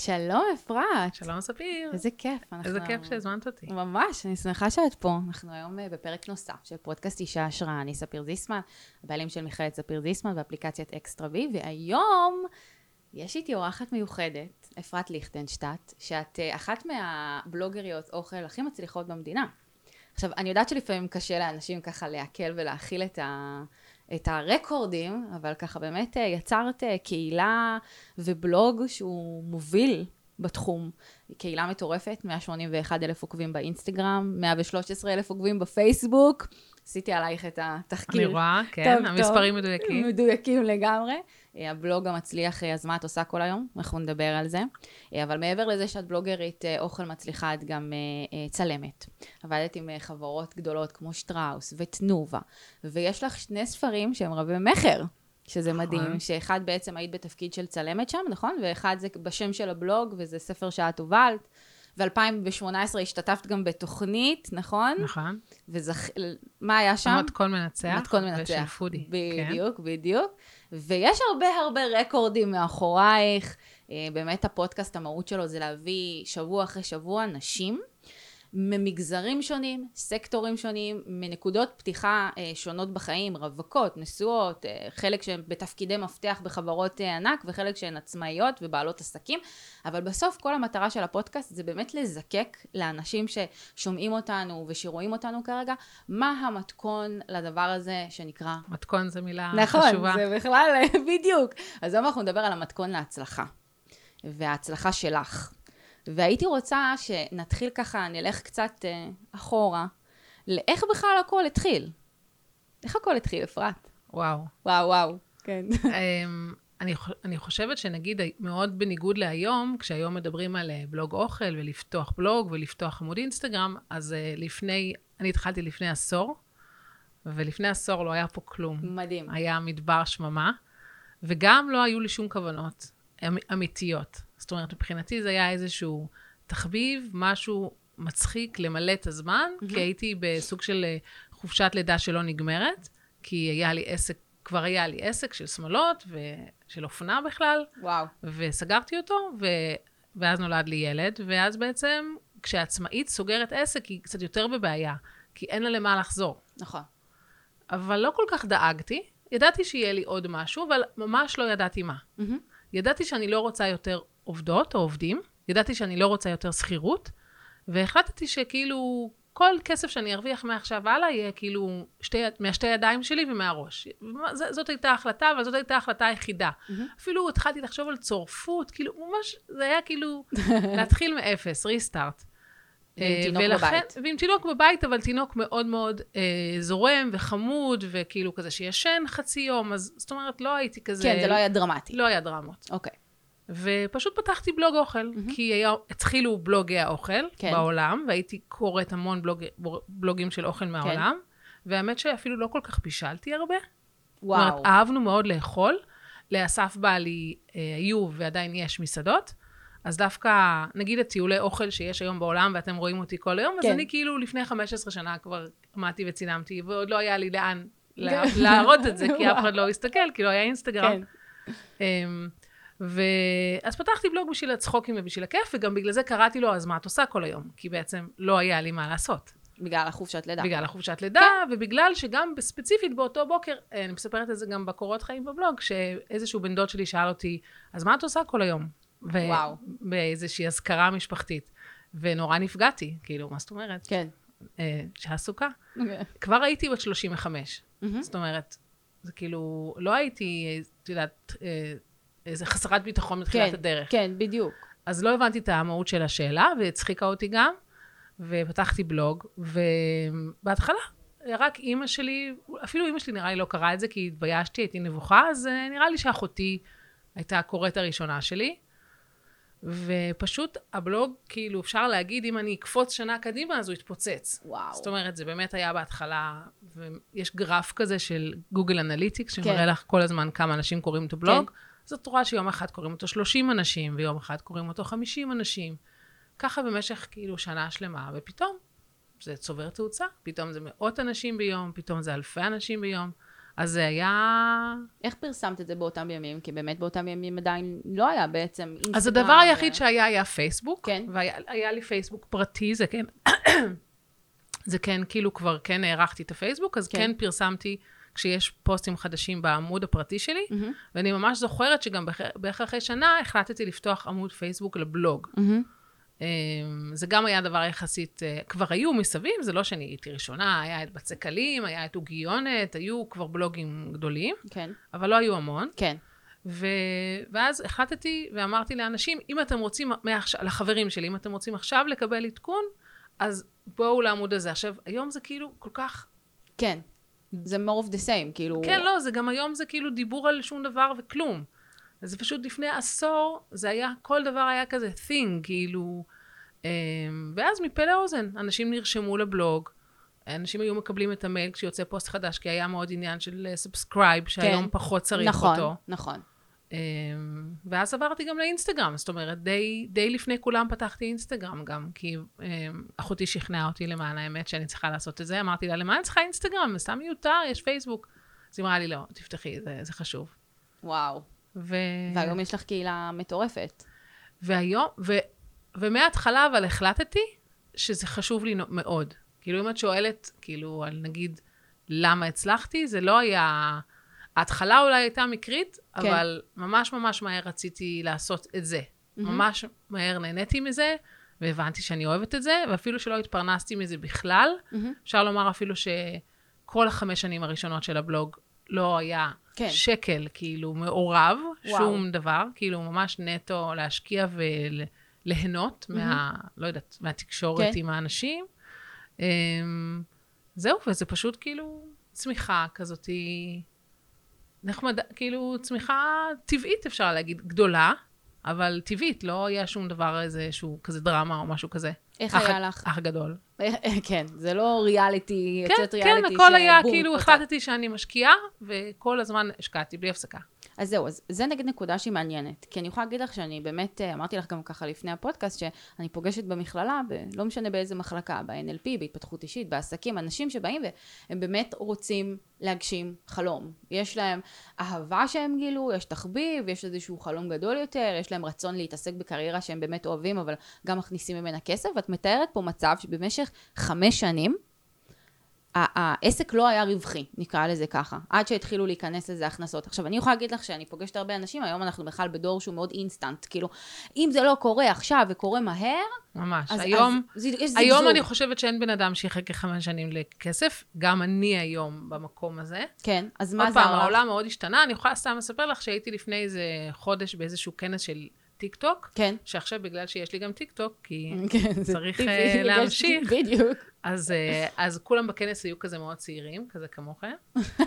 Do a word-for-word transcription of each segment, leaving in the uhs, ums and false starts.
שלום אפרת. שלום ספיר. איזה כיף. אנחנו... איזה כיף שהזמנת אותי. ממש, אני שמחה שאת פה. אנחנו היום בפרק נוסף של פודקאסט אישה השראה. אני ספיר זיסמן, הבעלים של מכללת ספיר זיסמן ואפליקציית אקסטרה וי, והיום יש איתי אורחת מיוחדת, אפרת ליכטנשטט, שאת אחת מהבלוגריות אוכל הכי מצליחות במדינה. עכשיו, אני יודעת שלפעמים קשה לאנשים ככה להקל ולהכיל את ה... את הרקורדים, אבל ככה באמת יצרת קהילה ובלוג שהוא מוביל בתחום. קהילה מטורפת, מאה שמונים ואחד אלף עוקבים באינסטגרם, מאה ושלוש עשרה אלף עוקבים בפייסבוק. עשיתי עלייך את התחקיר. אני רואה, כן, טוב, המספרים טוב, מדויקים. מדויקים לגמרי. הבלוג המצליח, אז מה את עושה כל היום? אנחנו נדבר על זה. אבל מעבר לזה שאת בלוגרית אוכל מצליחה, את גם צלמת. עבדת עם חברות גדולות כמו שטראוס ותנובה. ויש לך שני ספרים שהם רבי מחר, שזה מדהים, שאחד בעצם היית בתפקיד של צלמת שם, נכון? ואחד זה בשם של הבלוג, וזה ספר שאת הובלת. ו-אלפיים ושמונה עשרה השתתפת גם בתוכנית, נכון? נכון. וזכ... מה היה שם? מתכון מנצח. מתכון מנצח. ושל פודי. בדיוק, כן. בדיוק. ויש הרבה הרבה רקורדים מאחורייך. באמת הפודקאסט, המהות שלו זה להביא שבוע אחרי שבוע נשים, ממגזרים שונים, סקטורים שונים, מנקודות פתיחה שונות בחיים, רווקות, נשואות, חלק שהן בתפקידי מפתח בחברות ענק, וחלק שהן עצמאיות ובעלות עסקים, אבל בסוף כל המטרה של הפודקאסט זה באמת לזקק לאנשים ששומעים אותנו ושרואים אותנו כרגע, מה המתכון לדבר הזה שנקרא... מתכון זה מילה נכון, חשובה. נכון, זה בכלל בדיוק. אז היום אנחנו נדבר על המתכון להצלחה, וההצלחה שלך. והייתי רוצה שנתחיל ככה, נלך קצת אה, אחורה, לאיך בכלל הכל התחיל. איך הכל התחיל, אפרת? וואו. וואו, וואו, כן. אני, אני חושבת שנגיד מאוד בניגוד להיום, כשהיום מדברים על בלוג אוכל ולפתוח בלוג ולפתוח עמוד אינסטגרם, אז לפני, אני התחלתי לפני עשור, ולפני עשור לא היה פה כלום. מדהים. היה מדבר שממה, וגם לא היו לי שום כוונות אמיתיות. זאת אומרת, מבחינתי זה היה איזשהו תחביב, משהו מצחיק למלא את הזמן, mm-hmm. כי הייתי בסוג של חופשת לידה שלא נגמרת, כי היה לי עסק, כבר היה לי עסק של שמלות ושל אופנה בכלל, וואו. וסגרתי אותו, ו... ואז נולד לי ילד, ואז בעצם כשהעצמאית סוגרת עסק, היא קצת יותר בבעיה, כי אין לה למה לחזור. נכון. אבל לא כל כך דאגתי, ידעתי שיהיה לי עוד משהו, אבל ממש לא ידעתי מה. Mm-hmm. ידעתי שאני לא רוצה יותר עובדות או עובדים, ידעתי שאני לא רוצה יותר שכירות, והחלטתי שכאילו כל כסף שאני ארוויח מעכשיו הלאה יהיה כאילו שתי, מהשתי ידיים שלי ומהראש. ז, זאת הייתה החלטה, אבל זאת הייתה ההחלטה היחידה. Mm-hmm. אפילו התחלתי לחשוב על צורפות, כאילו ממש זה היה כאילו להתחיל מאפס, ריסטארט. ועם תינוק ולכן, בבית. ועם תינוק בבית, אבל תינוק מאוד מאוד אה, זורם וחמוד, וכאילו כזה שישן חצי יום, אז זאת אומרת לא הייתי כזה... כן, זה לא היה דרמטי. לא היה דרמות. אוקיי. ופשוט פתחתי בלוג אוכל, mm-hmm. כי היה, התחילו בלוגי האוכל כן. בעולם, והייתי קוראת המון בלוג, בלוגים של אוכל מהעולם, כן. והאמת שאפילו לא כל כך בישלתי הרבה. וואו. זאת אומרת, אהבנו מאוד לאכול, לאסף בעלי היו ועדיין יש מסעדות, אז דווקא, נגיד את טיולי אוכל שיש היום בעולם, ואתם רואים אותי כל היום, כן. אז אני כאילו לפני חמש עשרה שנה כבר עמדתי וצילמתי, ועוד לא היה לי לאן להראות את זה, כי אף אחד לא הסתכל, כי לא היה אינסטגרם. כן. ואז פתחתי בלוג בשביל הצחוקים ובשביל הכיף, וגם בגלל זה קראתי לו, אז מה את עושה כל היום? כי בעצם לא היה לי מה לעשות. בגלל החופשת לידה. בגלל החופשת לידה, כן. ובגלל שגם ספציפית באותו בוקר, אני מספרת את זה גם בקורות חיים בבלוג, שאיזשהו בן דוד שלי שאל אותי, אז מה את עושה כל היום? וואו. באיזושהי הזכרה משפחתית. ונורא נפגעתי, כאילו, מה זאת אומרת? כן. שעסוקה. כבר הייתי בת שלושים וחמש. זאת אומרת, זה כאילו, לא הייתי, את יודעת, איזה חסרת ביטחון מתחילת כן, הדרך. כן, בדיוק. אז לא הבנתי את המהות של השאלה, והצחיקה אותי גם, ופתחתי בלוג, ובהתחלה, רק אימא שלי, אפילו אימא שלי נראה לי לא קראה את זה, כי התביישתי, הייתי נבוכה, אז נראה לי שאחותי הייתה הקוראת הראשונה שלי, ופשוט הבלוג, כאילו אפשר להגיד, אם אני אקפוץ שנה קדימה, אז הוא יתפוצץ. וואו. זאת אומרת, זה באמת היה בהתחלה, ויש גרף כזה של גוגל אנליטיקס, שמראה לך כל הזמן כמה אנשים קוראים את הבלוג, כן. זאת רואה שיום אחד קוראים אותו שלושים אנשים, ויום אחד קוראים אותו חמישים אנשים. ככה במשך כאילו שנה שלמה, ופתאום זה צובר תאוצה, פתאום זה מאות אנשים ביום, פתאום זה אלפי אנשים ביום. אז זה היה... איך פרסמת את זה באותם ימים? כי באמת באותם ימים עדיין לא היה בעצם אינסטגרם. אז הדבר היחיד שהיה היה פייסבוק. כן. והיה לי פייסבוק פרטי, זה כן... זה כן, כאילו כבר כן הערכתי את הפייסבוק, אז כן, כן פרסמתי כשיש פוסטים חדשים בעמוד הפרטי שלי, mm-hmm. ואני ממש זוכרת שגם בערך אחרי שנה החלטתי לפתוח עמוד פייסבוק לבלוג. Mm-hmm. זה גם היה דבר יחסית, כבר היו מסביב, זה לא שאני הייתי ראשונה, היה את בצקלים, היה את אוגיונת, היו כבר בלוגים גדולים, כן. אבל לא היו המון. כן. ו... ואז החלטתי ואמרתי לאנשים, אם אתם רוצים, מעכשיו, לחברים שלי, אם אתם רוצים עכשיו לקבל עדכון, אז בואו לעמוד הזה. עכשיו, היום זה כאילו כל כך... כן. זה more of the same, כאילו... כן, לא, זה גם היום זה כאילו דיבור על שום דבר וכלום. אז זה פשוט לפני עשור, זה היה, כל דבר היה כזה thing, כאילו... ואז מפה לאוזן, אנשים נרשמו לבלוג, אנשים היו מקבלים את המייל כשיוצא פוסט חדש, כי היה מאוד עניין של סאבסקרייב, שהיום כן. פחות צריך נכון, אותו. נכון, נכון. ואז עברתי גם לאינסטגרם, זאת אומרת, די, די לפני כולם פתחתי אינסטגרם גם, כי אחותי שכנעה אותי למען האמת שאני צריכה לעשות את זה, אמרתי לה, למה אני צריכה אינסטגרם? זה סתם מיותר, יש פייסבוק. אז היא אמרה לי, לא, תפתחי, זה, זה חשוב. וואו. ו... והיום יש לך קהילה מטורפת. והיום, ו... ומההתחלה אבל החלטתי שזה חשוב לי מאוד. כאילו אם את שואלת, כאילו, על נגיד, למה הצלחתי, זה לא היה... ההתחלה אולי הייתה מקרית, כן. אבל ממש ממש מהר רציתי לעשות את זה. Mm-hmm. ממש מהר נהניתי מזה, והבנתי שאני אוהבת את זה, ואפילו שלא התפרנסתי מזה בכלל, mm-hmm. אפשר לומר אפילו שכל החמש שנים הראשונות של הבלוג לא היה כן. שקל, כאילו מעורב, וואו. שום דבר, כאילו ממש נטו להשקיע וליהנות, mm-hmm. מה, לא יודעת, מהתקשורת כן. עם האנשים. זהו, וזה פשוט כאילו צמיחה כזאת, נחמד, כאילו צמיחה טבעית אפשר להגיד, גדולה, אבל טבעית, לא היה שום דבר איזה שהוא כזה דרמה או משהו כזה. איך היה לך? אח גדול. כן, זה לא ריאליטי, יוצאת ריאליטי. ריאליטי. כן, הכל היה, כאילו החלטתי שאני משקיעה, וכל הזמן השקעתי בלי הפסקה. אז זהו, אז זה נגיד נקודה שהיא מעניינת, כי אני יכולה להגיד לך שאני באמת, אמרתי לך גם ככה לפני הפודקאסט, שאני פוגשת במכללה, לא משנה באיזה מחלקה, ב-אן אל פי, בהתפתחות אישית, בעסקים, אנשים שבאים והם באמת רוצים להגשים חלום. יש להם אהבה שהם גילו, יש תחביב, יש איזשהו חלום גדול יותר, יש להם רצון להתעסק בקריירה שהם באמת אוהבים, אבל גם מכניסים ממנה כסף, ואת מתארת פה מצב שבמשך חמש שנים, העסק לא היה רווחי, נקרא לזה ככה, עד שהתחילו להיכנס לזה הכנסות. עכשיו, אני יכולה להגיד לך שאני פוגשת הרבה אנשים, היום אנחנו בכלל בדור שהוא מאוד אינסטנט, כאילו, אם זה לא קורה עכשיו וקורה מהר, ממש, אז, היום, אז, אז, היום זיגזוג. אני חושבת שאין בן אדם שיחכה חמש שנים לכסף, גם אני היום במקום הזה. כן, אז מה זה? זה? עוד פעם, העולם מאוד השתנה, אני יכולה סתם לספר לך שהייתי לפני איזה חודש באיזשהו כנס של טיק טוק, כן. שעכשיו בגלל שיש לי גם טיק טוק, כי כן, צריך uh, להמשיך, בדיוק. אז, uh, אז כולם בכנס היו כזה מאוד צעירים, כזה כמוכם, uh,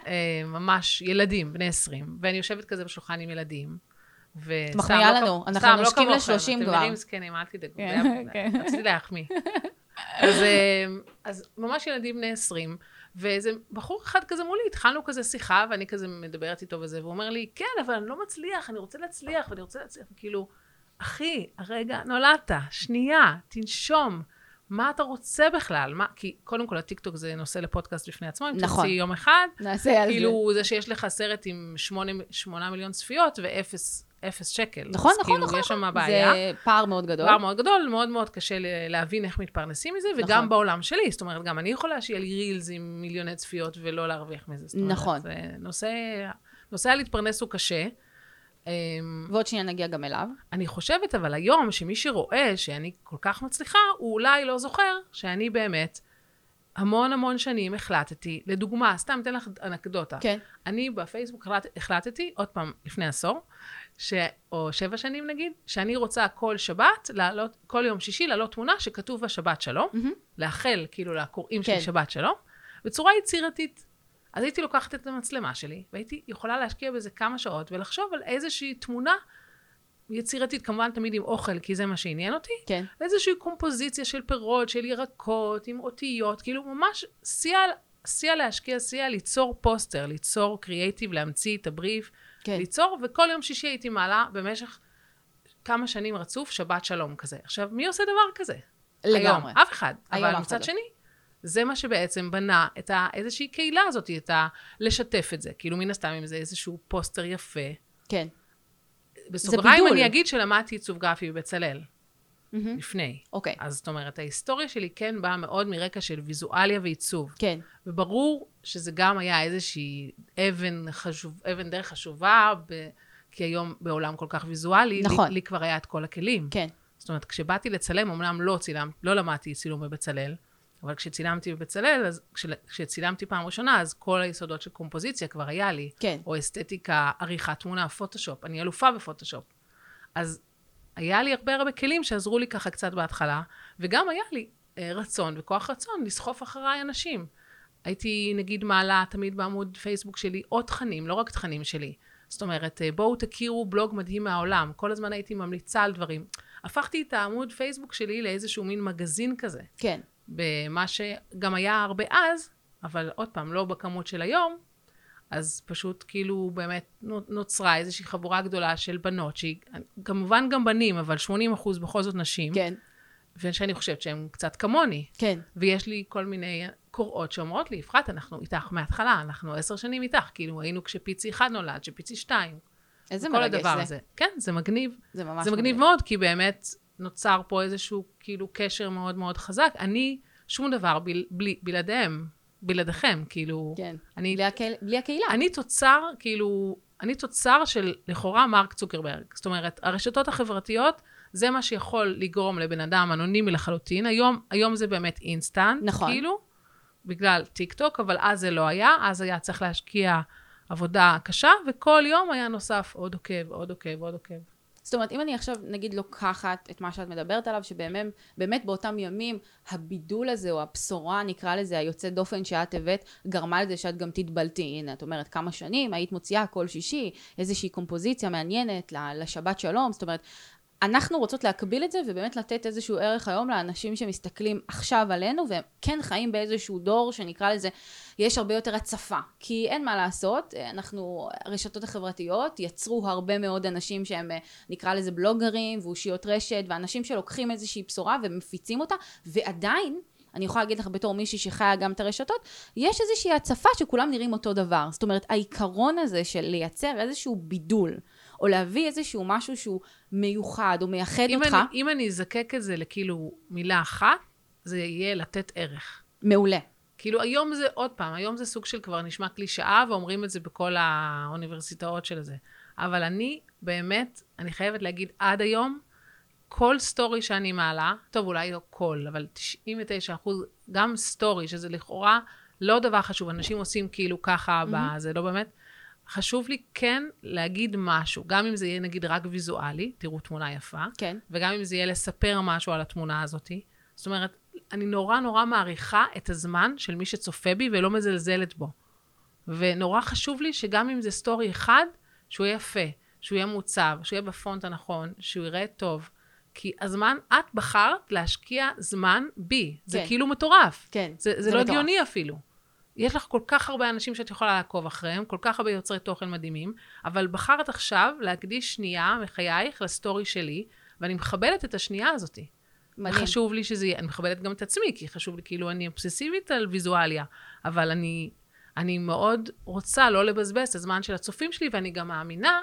ממש ילדים, בני עשרים, ואני יושבת כזה בשולחן עם ילדים, וסתם מחמיאה לא, לנו, אנחנו סתם, נושקים לא לשלושים כבר. אתם נראים זקנים, אל תדאגו, רציתי להחמיא. אז, uh, אז ממש ילדים בני עשרים, ואיזה בחור אחד כזה מולי, התחלנו כזה שיחה, ואני כזה מדברת איתו וזה, והוא אומר לי, כן, אבל אני לא מצליח, אני רוצה להצליח, ואני רוצה להצליח, וכאילו, אחי, הרגע נולדת, שנייה, תנשום, מה אתה רוצה בכלל? מה, כי קודם כל, הטיקטוק זה נושא לפודקאסט בפני עצמו, אם נכון. תרצי יום אחד, נעשה על כאילו, זה. זה שיש לך סרט עם שמונה, שמונה מיליון צפיות, ואפס, אפס שקל. נכון, אז נכון, כאילו, נכון. יש שם בעיה. זה פער מאוד גדול. פער מאוד גדול, מאוד מאוד קשה להבין איך מתפרנסים מזה, וגם נכון. בעולם שלי, זאת אומרת, גם אני יכולה שיהיה לי רילס עם מיליוני צפיות, ולא להרוויח מזה. זאת אומרת, נכון. זה נושא, נושא להתפרנס הוא קשה. ועוד שנייה נגיע גם אליו. אני חושבת, אבל היום, שמי שרואה שאני כל כך מצליחה, הוא אולי לא זוכר שאני באמת, המון המון שנים החלטתי, לדוגמה, סתם אתן לך אנקדוטה. כן. אני בפייסבוק החלטתי, עוד פעם, לפני עשור, ש... או שבע שנים נגיד, שאני רוצה כל שבת, לעלות, כל יום שישי, לעלות תמונה שכתוב בה שבת שלום, mm-hmm. לאחל כאילו לקוראים כן. של שבת שלום, בצורה יצירתית. אז הייתי לוקחת את המצלמה שלי, והייתי יכולה להשקיע בזה כמה שעות, ולחשוב על איזושהי תמונה יצירתית, כמובן תמיד עם אוכל, כי זה מה שעניין אותי, כן. איזושהי קומפוזיציה של פירות, של ירקות, עם אותיות, כאילו ממש סייע, סייע להשקיע, סייע ליצור פוסטר, ליצור קריאייטיב, להמציא את הבריף, כן. ליצור, וכל יום שישי הייתי מעלה במשך כמה שנים רצוף, שבת שלום כזה. עכשיו, מי עושה דבר כזה? לגמרי. היום, אף אחד. אבל מצד שני, זה מה שבעצם בנה את ה, איזושהי קהילה הזאת, את ה, לשתף את זה. כאילו מן הסתם אם זה איזשהו פוסטר יפה. כן. בסוגריים אני אגיד שלמדתי עיצוב גרפי בבצלאל. Mm-hmm. לפני. אוקיי. אז זאת אומרת, ההיסטוריה שלי כן באה מאוד מרקע של ויזואליה ועיצוב. כן. וברור שזה גם היה איזושהי אבן, חשוב, אבן דרך חשובה, ב, כי היום בעולם כל כך ויזואלי, נכון. לי, לי כבר היה את כל הכלים. כן. זאת אומרת, כשבאתי לצלם, אמנם לא צילם, לא למדתי צילום בבצלאל, אבל כשצילמתי בבצלאל, אז כשצילמתי פעם ראשונה, אז כל היסודות של קומפוזיציה כבר היה לי. כן. או אסתטיקה, עריכת תמונה, פוטושופ. אני אלופה בפוטושופ. אז היה לי הרבה הרבה כלים שעזרו לי ככה קצת בהתחלה, וגם היה לי אה, רצון וכוח רצון לסחוף אחריי אנשים. הייתי נגיד מעלה תמיד בעמוד פייסבוק שלי עוד תכנים, לא רק תכנים שלי. זאת אומרת, בואו תכירו בלוג מדהים מהעולם. כל הזמן הייתי ממליצה על דברים. הפכתי את העמוד פייסבוק שלי לאיזשהו מין מגזין כזה. כן. במה שגם היה הרבה אז, אבל עוד פעם, לא בכמות של היום, אז פשוט כאילו באמת נוצרה איזושהי חבורה גדולה של בנות, שהיא כמובן גם בנים, אבל שמונים אחוז בכל זאת נשים. כן. ושאני חושבת שהם קצת כמוני. כן. ויש לי כל מיני קוראות שאומרות לי, יפחת, אנחנו איתך מההתחלה, אנחנו עשר שנים איתך, כאילו היינו כשפיצי אחד נולד, שפיצי שתיים. איזה כל מרגש הדבר זה. הזה. כן, זה מגניב. זה ממש זה מגניב מאוד, כי באמת נוצר פה איזשהו כאילו קשר מאוד מאוד חזק. אני, שום דבר בל, בלי, בלעדיהם, בלעדיכם, כאילו. כן. אני, בלי, הקהיל, בלי הקהילה. אני תוצר, כאילו, אני תוצר של לכאורה מרק צוקרברג. זאת אומרת, הרשתות החברתיות, זה מה שיכול לגרום לבן אדם אנונימי לחלוטין. היום, היום זה באמת אינסטנט, נכון. כאילו, בגלל טיק טוק, אבל אז זה לא היה, אז היה צריך להשקיע עבודה קשה, וכל יום היה נוסף עוד עוקב, עוד עוקב, עוד עוקב. זאת אומרת, אם אני עכשיו נגיד לוקחת את מה שאת מדברת עליו, שבאמת באמת באותם ימים הבידול הזה או הבשורה, נקרא לזה, היוצא דופן שאת הבאת, גרמה לזה שאת גם תתבלטי. הנה, את אומרת כמה שנים, היית מוציאה כל שישי, איזושהי קומפוזיציה מעניינת לשבת שלום, זאת אומרת, אנחנו רוצות להקביל את זה ובאמת לתת איזשהו ערך היום לאנשים שמסתכלים עכשיו עלינו והם כן חיים באיזשהו דור שנקרא לזה, יש הרבה יותר הצפה. כי אין מה לעשות, אנחנו, הרשתות החברתיות יצרו הרבה מאוד אנשים שהם נקרא לזה בלוגרים ואושיות רשת ואנשים שלוקחים איזושהי בשורה ומפיצים אותה ועדיין, אני יכולה להגיד לך בתור מישהי שחיה גם את הרשתות, יש איזושהי הצפה שכולם נראים אותו דבר. זאת אומרת, העיקרון הזה של לייצר איזשהו בידול, או להביא איזשהו משהו שהוא מיוחד או מייחד אם אותך. אני, אם אני אזקק את זה לכאילו מילה אחת, זה יהיה לתת ערך. מעולה. כאילו היום זה, עוד פעם, היום זה סוג של כבר נשמע קלישאה, ואומרים את זה בכל האוניברסיטאות של זה. אבל אני באמת, אני חייבת להגיד עד היום, כל סטורי שאני מעלה, טוב אולי לא כל, אבל תשעים ותשעה אחוז, גם סטורי, שזה לכאורה לא דבר חשוב, אנשים עושים כאילו ככה, mm-hmm. זה לא באמת, חשוב לי כן להגיד משהו, גם אם זה יהיה נגיד רק ויזואלי, תראו תמונה יפה, כן. וגם אם זה יהיה לספר משהו על התמונה הזאת, זאת אומרת, אני נורא נורא מעריכה את הזמן של מי שצופה בי ולא מזלזלת בו. ונורא חשוב לי שגם אם זה סטורי אחד, שהוא יהיה יפה, שהוא יהיה מוצב, שהוא יהיה בפונט הנכון, שהוא יראה טוב, כי הזמן, את בחרת להשקיע זמן בי. זה כן. כאילו מטורף. כן. זה, זה, זה לא מטורף. הגיוני אפילו. יש לך כל כך הרבה אנשים שאת יכולה לעקוב אחריהם, כל כך הרבה יוצרי תוכן מדהימים, אבל בחרת עכשיו להקדיש שנייה מחייך לסטורי שלי, ואני מכבדת את השנייה הזאת. מדהים. חשוב לי שזה יהיה, אני מכבדת גם את עצמי, כי חשוב לי, כאילו אני אובססיבית על ויזואליה, אבל אני, אני מאוד רוצה לא לבזבז את הזמן של הצופים שלי, ואני גם מאמינה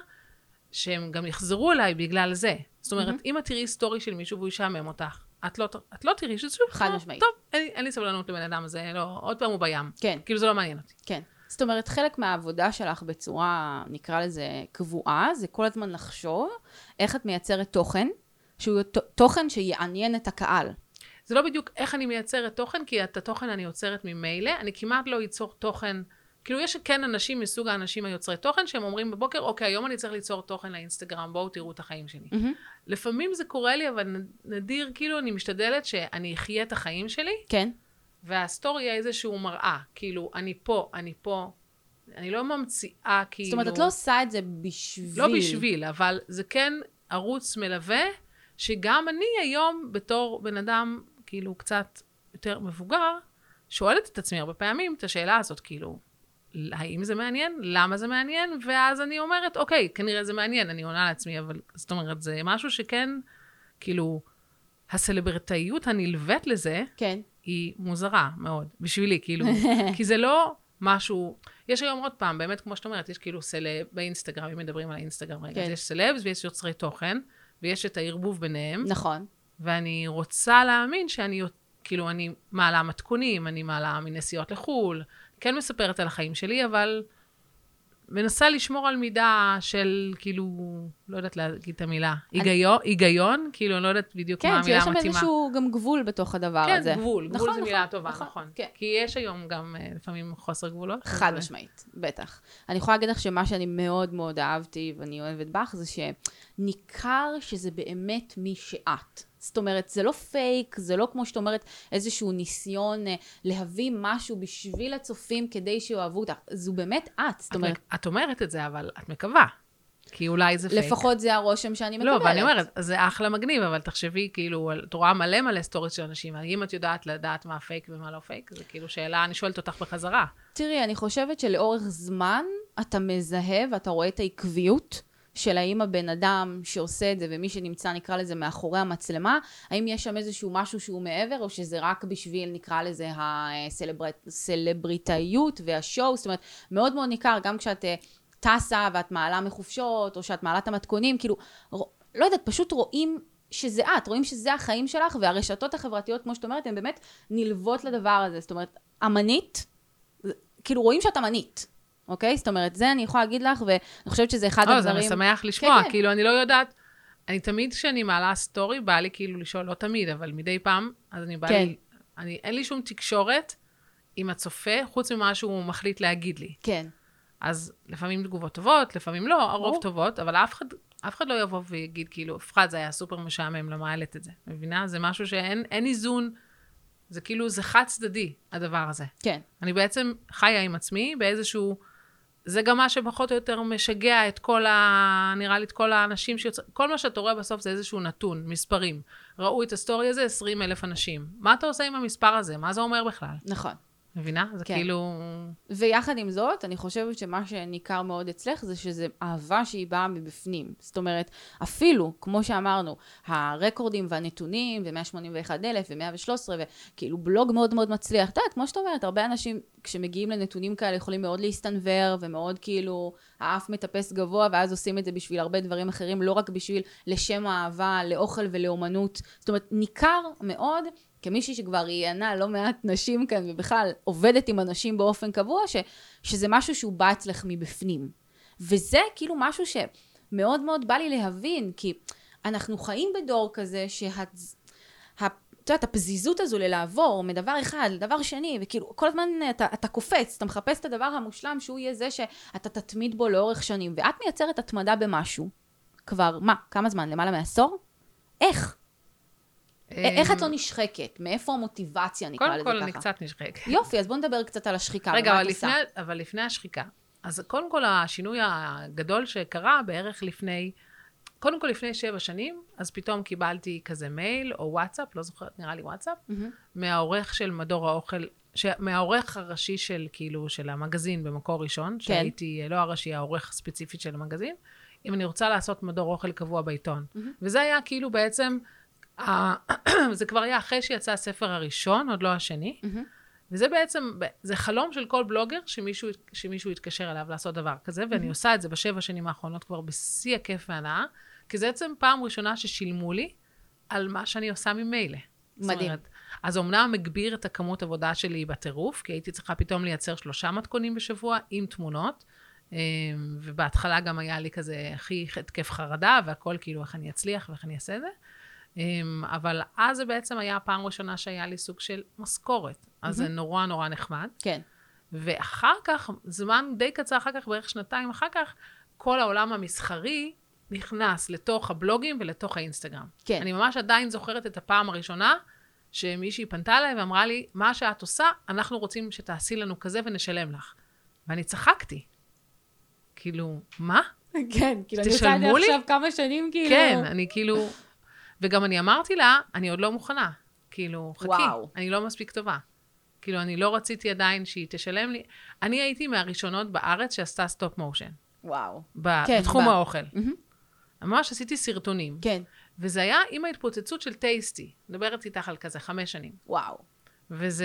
שהם גם יחזרו אליי בגלל זה. זאת אומרת, mm-hmm. אם את תראי סטורי של מישהו והוא ישעמם אותך, את לא, את לא תראי שזה חד משמעית. טוב, אין, אין לי סבלנות לבן אדם הזה, לא, עוד פעם הוא בים. כן. כאילו זה לא מעניין אותי. כן. זאת אומרת, חלק מהעבודה שלך בצורה, נקרא לזה קבועה, זה כל הזמן לחשוב איך את מייצרת תוכן, שהוא תוכן שיעניין את הקהל. זה לא בדיוק איך אני מייצרת תוכן, כי את התוכן אני יוצרת ממילא, אני כמעט לא ייצור תוכן, כאילו יש כן אנשים מסוג האנשים היוצרי תוכן, שהם אומרים בבוקר, אוקיי, היום אני צריך ליצור תוכן לאינסטגרם, בואו תראו את החיים שלי. Mm-hmm. לפעמים זה קורה לי, אבל נדיר, כאילו אני משתדלת שאני אחיה את החיים שלי, כן. והסטורי יהיה איזשהו מראה, כאילו, אני פה, אני פה, אני לא ממציאה, כאילו... זאת אומרת, את לא עושה את זה בשביל... לא בשביל, אבל זה כן ערוץ מלווה, שגם אני היום, בתור בן אדם, כאילו, קצת יותר מבוגר, שואלת את עצמי הרבה פעמים את השאלה הזאת, כאילו, האם זה מעניין? למה זה מעניין? ואז אני אומרת, אוקיי, כנראה זה מעניין, אני עונה לעצמי, אבל זאת אומרת, זה משהו שכן, כאילו, הסלברטאיות הנלווית לזה, כן. היא מוזרה מאוד, בשבילי, כאילו, כי זה לא משהו, יש היום עוד פעם, באמת כמו שאת אומרת, יש כאילו סלב באינסטגרם, אם מדברים על האינסטגרם רגע, אז יש סלבס ויש יוצרי תוכן, ויש את הערבוב ביניהם. נכון. ואני רוצה להאמין שאני, כאילו, אני מעלה מתכונים, אני מעלה מנסיעות לחול, כן מספרת על החיים שלי, אבל מנסה לשמור על מידה של, כאילו, לא יודעת להגיד את המילה, היגיון, היגיון, כאילו, אני לא יודעת בדיוק מה המילה המתאימה. כן, שיש שם איזשהו גם גבול בתוך הדבר הזה. כן, גבול, גבול זה מילה טובה, נכון. כי יש היום גם לפעמים חוסר גבולות. חד משמעית, בטח. אני יכולה להגיד לך שמה שאני מאוד מאוד אהבתי, ואני אוהבת בך, זה שניכר שזה באמת מי שאת. זאת אומרת, זה לא פייק, זה לא כמו שאת אומרת, איזשהו ניסיון להביא משהו בשביל הצופים כדי שאוהבו אותך. זו באמת את, זאת אומרת... את אומרת את זה, אבל את מקווה. כי אולי זה פייק. לפחות זה הרושם שאני מקבלת. לא, ואני אומרת, זה אחלה מגניב, אבל תחשבי, כאילו, את רואה מלא מלא סטוריס של אנשים, האם את יודעת לדעת מה פייק ומה לא פייק? זה כאילו שאלה, אני שואלת אותך בחזרה. תראי, אני חושבת שלאורך זמן אתה מזהה ואתה רואה את העקביות של האם הבן אדם שעושה את זה, ומי שנמצא, נקרא לזה, מאחורי המצלמה, האם יש שם איזשהו משהו שהוא מעבר, או שזה רק בשביל, נקרא לזה, הסלבריטאיות והשואו, זאת אומרת, מאוד מאוד ניכר, גם כשאת טסה ואת מעלה מחופשות, או שאת מעלה את המתכונים, כאילו, לא יודעת, פשוט רואים שזה את, רואים שזה החיים שלך, והרשתות החברתיות, כמו שאת אומרת, הן באמת נלוות לדבר הזה, זאת אומרת, אמנית, כאילו רואים שאת אמנית, אוקיי? זאת אומרת, זה אני יכולה להגיד לך, ואני חושבת שזה אחד הדברים... זה משמח לשמוע, כאילו, אני לא יודעת, אני תמיד כשאני מעלה סטורי, בא לי כאילו לשאול, לא תמיד, אבל מדי פעם, אז אני בא לי, אין לי שום תקשורת עם הצופה, חוץ ממה שהוא מחליט להגיד לי. כן. אז לפעמים תגובות טובות, לפעמים לא, הרוב טובות, אבל אף אחד, אף אחד לא יבוא ויגיד, כאילו, אפרת, זה היה סופר משעמם, למה העלית את זה? מבינה? זה משהו שאין, אין איזון, זה כאילו, זה חד צדדי, הדבר הזה. כן. אני בעצם חיה עם עצמי באיזשהו, זה גם מה שפחות או יותר משגע את כל ה... נראה לי את כל האנשים שיוצא... כל מה שאתה רואה בסוף זה איזשהו נתון, מספרים. ראו את הסטורי הזה, עשרים אלף אנשים. מה אתה עושה עם המספר הזה? מה זה אומר בכלל? נכון. מבינה? זה כן. כאילו... ויחד עם זאת, אני חושבת שמה שניכר מאוד אצלך, זה שזה אהבה שהיא באה מבפנים. זאת אומרת, אפילו, כמו שאמרנו, הרקורדים והנתונים, ו-מאה שמונים ואחד אלף, ו-מאה ושלוש עשרה, וכאילו בלוג מאוד מאוד מצליח. אתה יודעת, כמו שאת אומרת, הרבה אנשים, כשמגיעים לנתונים כאלה, יכולים מאוד להסתנבר, ומאוד כאילו, האף מטפס גבוה, ואז עושים את זה בשביל הרבה דברים אחרים, לא רק בשביל לשם האהבה, לאוכל ולאומנות. זאת אומרת, ניכר מאוד, כמישהי שכבר ראיינה לא מעט נשים כאן, ובכלל עובדת עם אנשים באופן קבוע, ש, שזה משהו שהוא בא אצלך מבפנים. וזה כאילו משהו שמאוד מאוד בא לי להבין, כי אנחנו חיים בדור כזה, שה... את יודעת, הפזיזות הזו ללעבור מדבר אחד לדבר שני, וכאילו כל הזמן אתה, אתה קופץ, אתה מחפש את הדבר המושלם, שהוא יהיה זה שאתה תתמיד בו לאורך שנים, ואת מייצרת התמדה במשהו, כבר, מה, כמה זמן? למעלה מעשור? איך? איך את לא נשחקת? מאיפה המוטיבציה נקרא לזה ככה? קודם כל אני קצת נשחקת. יופי, אז בוא נדבר קצת על השחיקה. רגע, אבל לפני, אבל לפני השחיקה. אז קודם כל השינוי הגדול שקרה בערך לפני, קודם כל לפני שבע שנים, אז פתאום קיבלתי כזה מייל או וואטסאפ, לא זוכרת, נראה לי וואטסאפ, מהעורך של מדור האוכל, מהעורך הראשי של כאילו, של המגזין במקור ראשון, שהייתי לא הראשי, העורך ספציפית של המגזין, אם אני רוצה לעשות מדור אוכל קבוע בעיתון. וזה היה כאילו בעצם, זה כבר היה אחרי שיצא הספר הראשון, עוד לא השני, וזה בעצם, זה חלום של כל בלוגר שמישהו, שמישהו יתקשר אליו לעשות דבר כזה, ואני עושה את זה בשבע שנים האחרונות כבר בשיא הכיף והנאה, כי זה בעצם פעם ראשונה ששילמו לי על מה שאני עושה ממילא. מדהים. אז אמנם מגביר את הכמות עבודה שלי בטירוף, כי הייתי צריכה פתאום לייצר שלושה מתכונים בשבוע עם תמונות, ובהתחלה גם היה לי כזה הכי התקף חרדה, והכל כאילו איך אני אצליח ואיך אני אעשה את זה. אבל אז זה בעצם היה הפעם ראשונה שהיה לי סוג של משכורת. אז זה נורא נורא נחמד. כן. ואחר כך, זמן די קצר אחר כך, בערך שנתיים אחר כך, כל העולם המסחרי נכנס לתוך הבלוגים ולתוך האינסטגרם. כן. אני ממש עדיין זוכרת את הפעם הראשונה, שמישהי פנתה אליי ואמרה לי, מה שאת עושה, אנחנו רוצים שתעשי לנו כזה ונשלם לך. ואני צחקתי. כאילו, מה? כן, כאילו אני עושה את זה עכשיו כמה שנים, כאילו. כן, אני כאילו... וגם אני אמרתי לה, אני עוד לא מוכנה. כאילו, חכי, וואו. אני לא מספיק טובה. כאילו, אני לא רציתי עדיין שהיא תשלם לי. אני הייתי מהראשונות בארץ שעשתה סטופ מושן. וואו. בתחום האוכל. ממש עשיתי סרטונים. כן. וזה היה עם ההתפוצצות של טייסטי. מדברת איתך על כזה חמש שנים. וואו. וזה,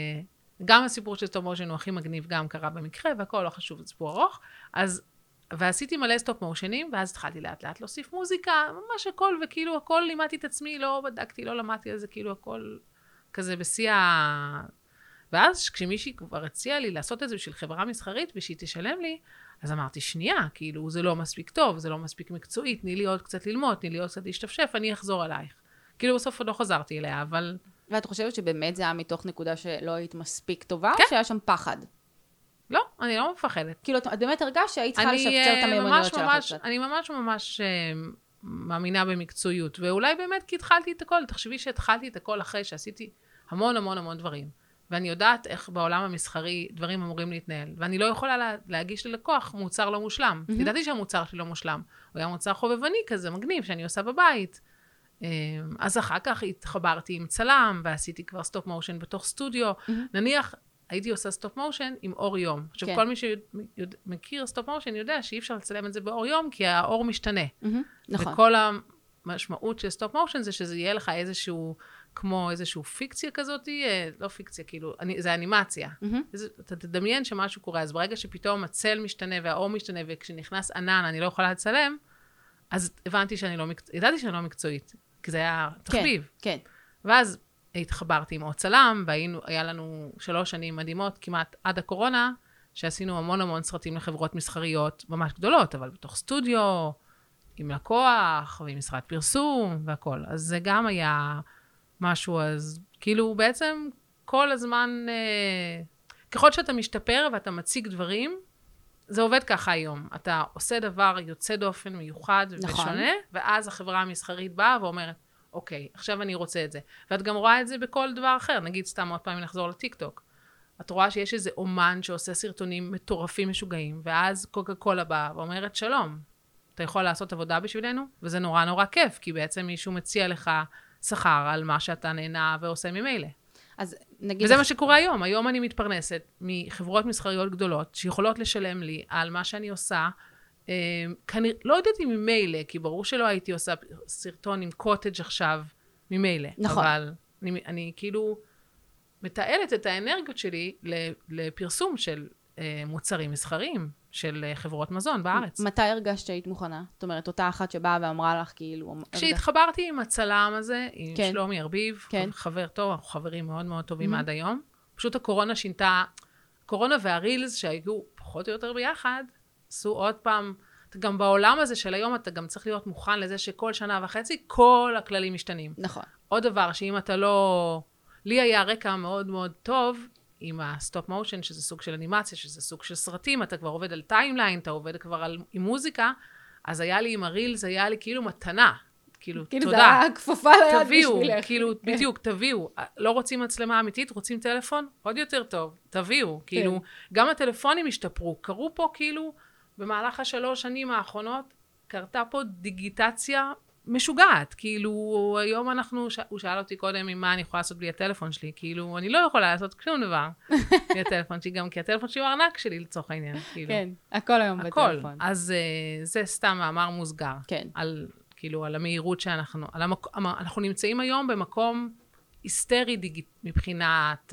גם הסיפור של סטופ מושן הוא הכי מגניב, גם קרה במקרה, והכל לא חשוב, זה סיפור ארוך. אז, ועשיתי מלא סטופ מושנים, ואז התחלתי לאט לאט להוסיף מוזיקה, ממש הכל, וכאילו הכל לימדתי את עצמי, לא בדקתי, לא למדתי על זה, כאילו הכל כזה בשיא ה... ואז כשמישהי כבר הציעה לי לעשות את זה בשביל חברה מסחרית, ושהיא תשלם לי, אז אמרתי, שנייה, כאילו, זה לא מספיק טוב, זה לא מספיק מקצועי, תני לי עוד קצת ללמוד, תני לי עוד קצת להשתפשף, אני אחזור עלייך. כאילו, בסוף עוד לא חזרתי אליה, אבל... ואת חושבת שבאמת זה היה מתוך נקודה שלא היית מספיק טובה, כן. או שהיה שם פחד? לא, אני לא מפחדת. כאילו, את באמת הרגשת שהיית צריכה לשפצר את המיומנויות שלך ממש, קצת. אני ממש ממש uh, מאמינה במקצועיות, ואולי באמת כי התחלתי את הכל, תחשבי שהתחלתי את הכל אחרי שעשיתי המון המון המון דברים. ואני יודעת איך בעולם המסחרי דברים אמורים להתנהל, ואני לא יכולה לה, להגיש ללקוח מוצר לא מושלם. Mm-hmm. ידעתי שהמוצר שלי לא מושלם, הוא היה מוצר חובבני כזה, מגניב, שאני עושה בבית. אז אחר כך התחברתי עם צלם, ועשיתי כבר סטופ מושן בתוך סטודיו. Mm-hmm. נניח, הייתי עושה סטופ מושן עם אור יום. עכשיו, כן. כל מי שמכיר סטופ מושן יודע שאי אפשר לצלם את זה באור יום, כי האור משתנה. Mm-hmm. נכון. וכל המשמעות של סטופ מושן זה שזה יהיה לך איזשהו... כמו איזשהו פיקציה כזאת, לא פיקציה, כאילו, זה אנימציה. Mm-hmm. אתה תדמיין שמשהו קורה, אז ברגע שפתאום הצל משתנה והאור משתנה, וכשנכנס ענן אני לא יכולה לצלם, אז הבנתי שאני לא מקצועית, ידעתי שאני לא מקצועית, כי זה היה תחביב. כן, כן. ואז התחברתי עם עוד צלם, והיה לנו שלוש שנים מדהימות, כמעט עד הקורונה, שעשינו המון המון סרטים לחברות מסחריות, ממש גדולות, אבל בתוך סטודיו, עם לקוח, ועם משרד פרסום, והכל. אז זה גם היה... משהו, אז כאילו בעצם כל הזמן, אה, ככל שאתה משתפר ואתה מציג דברים, זה עובד ככה היום. אתה עושה דבר יוצא דופן מיוחד נכון. ושונה, ואז החברה המסחרית באה ואומרת, אוקיי, עכשיו אני רוצה את זה. ואת גם רואה את זה בכל דבר אחר, נגיד סתם עוד פעמים נחזור לטיק-טוק. את רואה שיש איזה אומן שעושה סרטונים מטורפים משוגעים, ואז קוקה קולה באה ואומרת, שלום, אתה יכול לעשות עבודה בשבילנו? וזה נורא נורא כיף, כי בעצם מישהו מציע לך שכר על מה שאתה נהנה ועושה ממילא. אז נגיד... וזה מה שקורה היום. היום אני מתפרנסת מחברות מסחריות גדולות, שיכולות לשלם לי על מה שאני עושה, אה, כנראה, לא יודעת אם ממילא, כי ברור שלא הייתי עושה סרטון עם קוטג' עכשיו ממילא. נכון. אבל אני, אני כאילו מתעלת את האנרגיות שלי לפרסום של אה, מוצרים מסחריים. של חברות מזון בארץ. מתי הרגשת שהיית מוכנה? זאת אומרת, אותה אחת שבאה ואמרה לך כאילו... כשהתחברתי עם הצלם הזה, עם כן. שלומי ארביב, כן. חבר טוב, אנחנו חברים מאוד מאוד טובים mm-hmm. עד היום. פשוט הקורונה שינתה, הקורונה והרילס שהיו פחות או יותר ביחד, עשו עוד פעם, גם בעולם הזה של היום אתה גם צריך להיות מוכן לזה שכל שנה וחצי, כל הכללים משתנים. נכון. עוד דבר, שאם אתה לא... לי היה רקע מאוד מאוד טוב, עם הסטופ מושן, שזה סוג של אנימציה, שזה סוג של סרטים, אתה כבר עובד על טיימליין, אתה עובד כבר על, עם מוזיקה, אז היה לי עם הרילס, היה לי כאילו מתנה, כאילו, כאילו תודה. כאילו זה היה כפפה ליד תביאו, בשבילך. כאילו, בדיוק, תביאו. לא רוצים מצלמה אמיתית, רוצים טלפון? עוד יותר טוב, תביאו. כאילו, גם הטלפונים השתפרו. קרו פה כאילו, במהלך השלוש שנים האחרונות, קרתה פה דיגיטציה משוגעת, כאילו, היום אנחנו, הוא שאל אותי קודם עם מה אני יכולה לעשות בלי הטלפון שלי, כאילו, אני לא יכולה לעשות כלום דבר בלי הטלפון שלי, גם כי הטלפון שלי הוא ארנק שלי לצורך העניין, כאילו. כן, הכל היום בטלפון. הכל, אז זה סתם מאמר מוסגר, כן. על, כאילו, על המהירות שאנחנו, על המק... אנחנו נמצאים היום במקום היסטרי דיג... מבחינת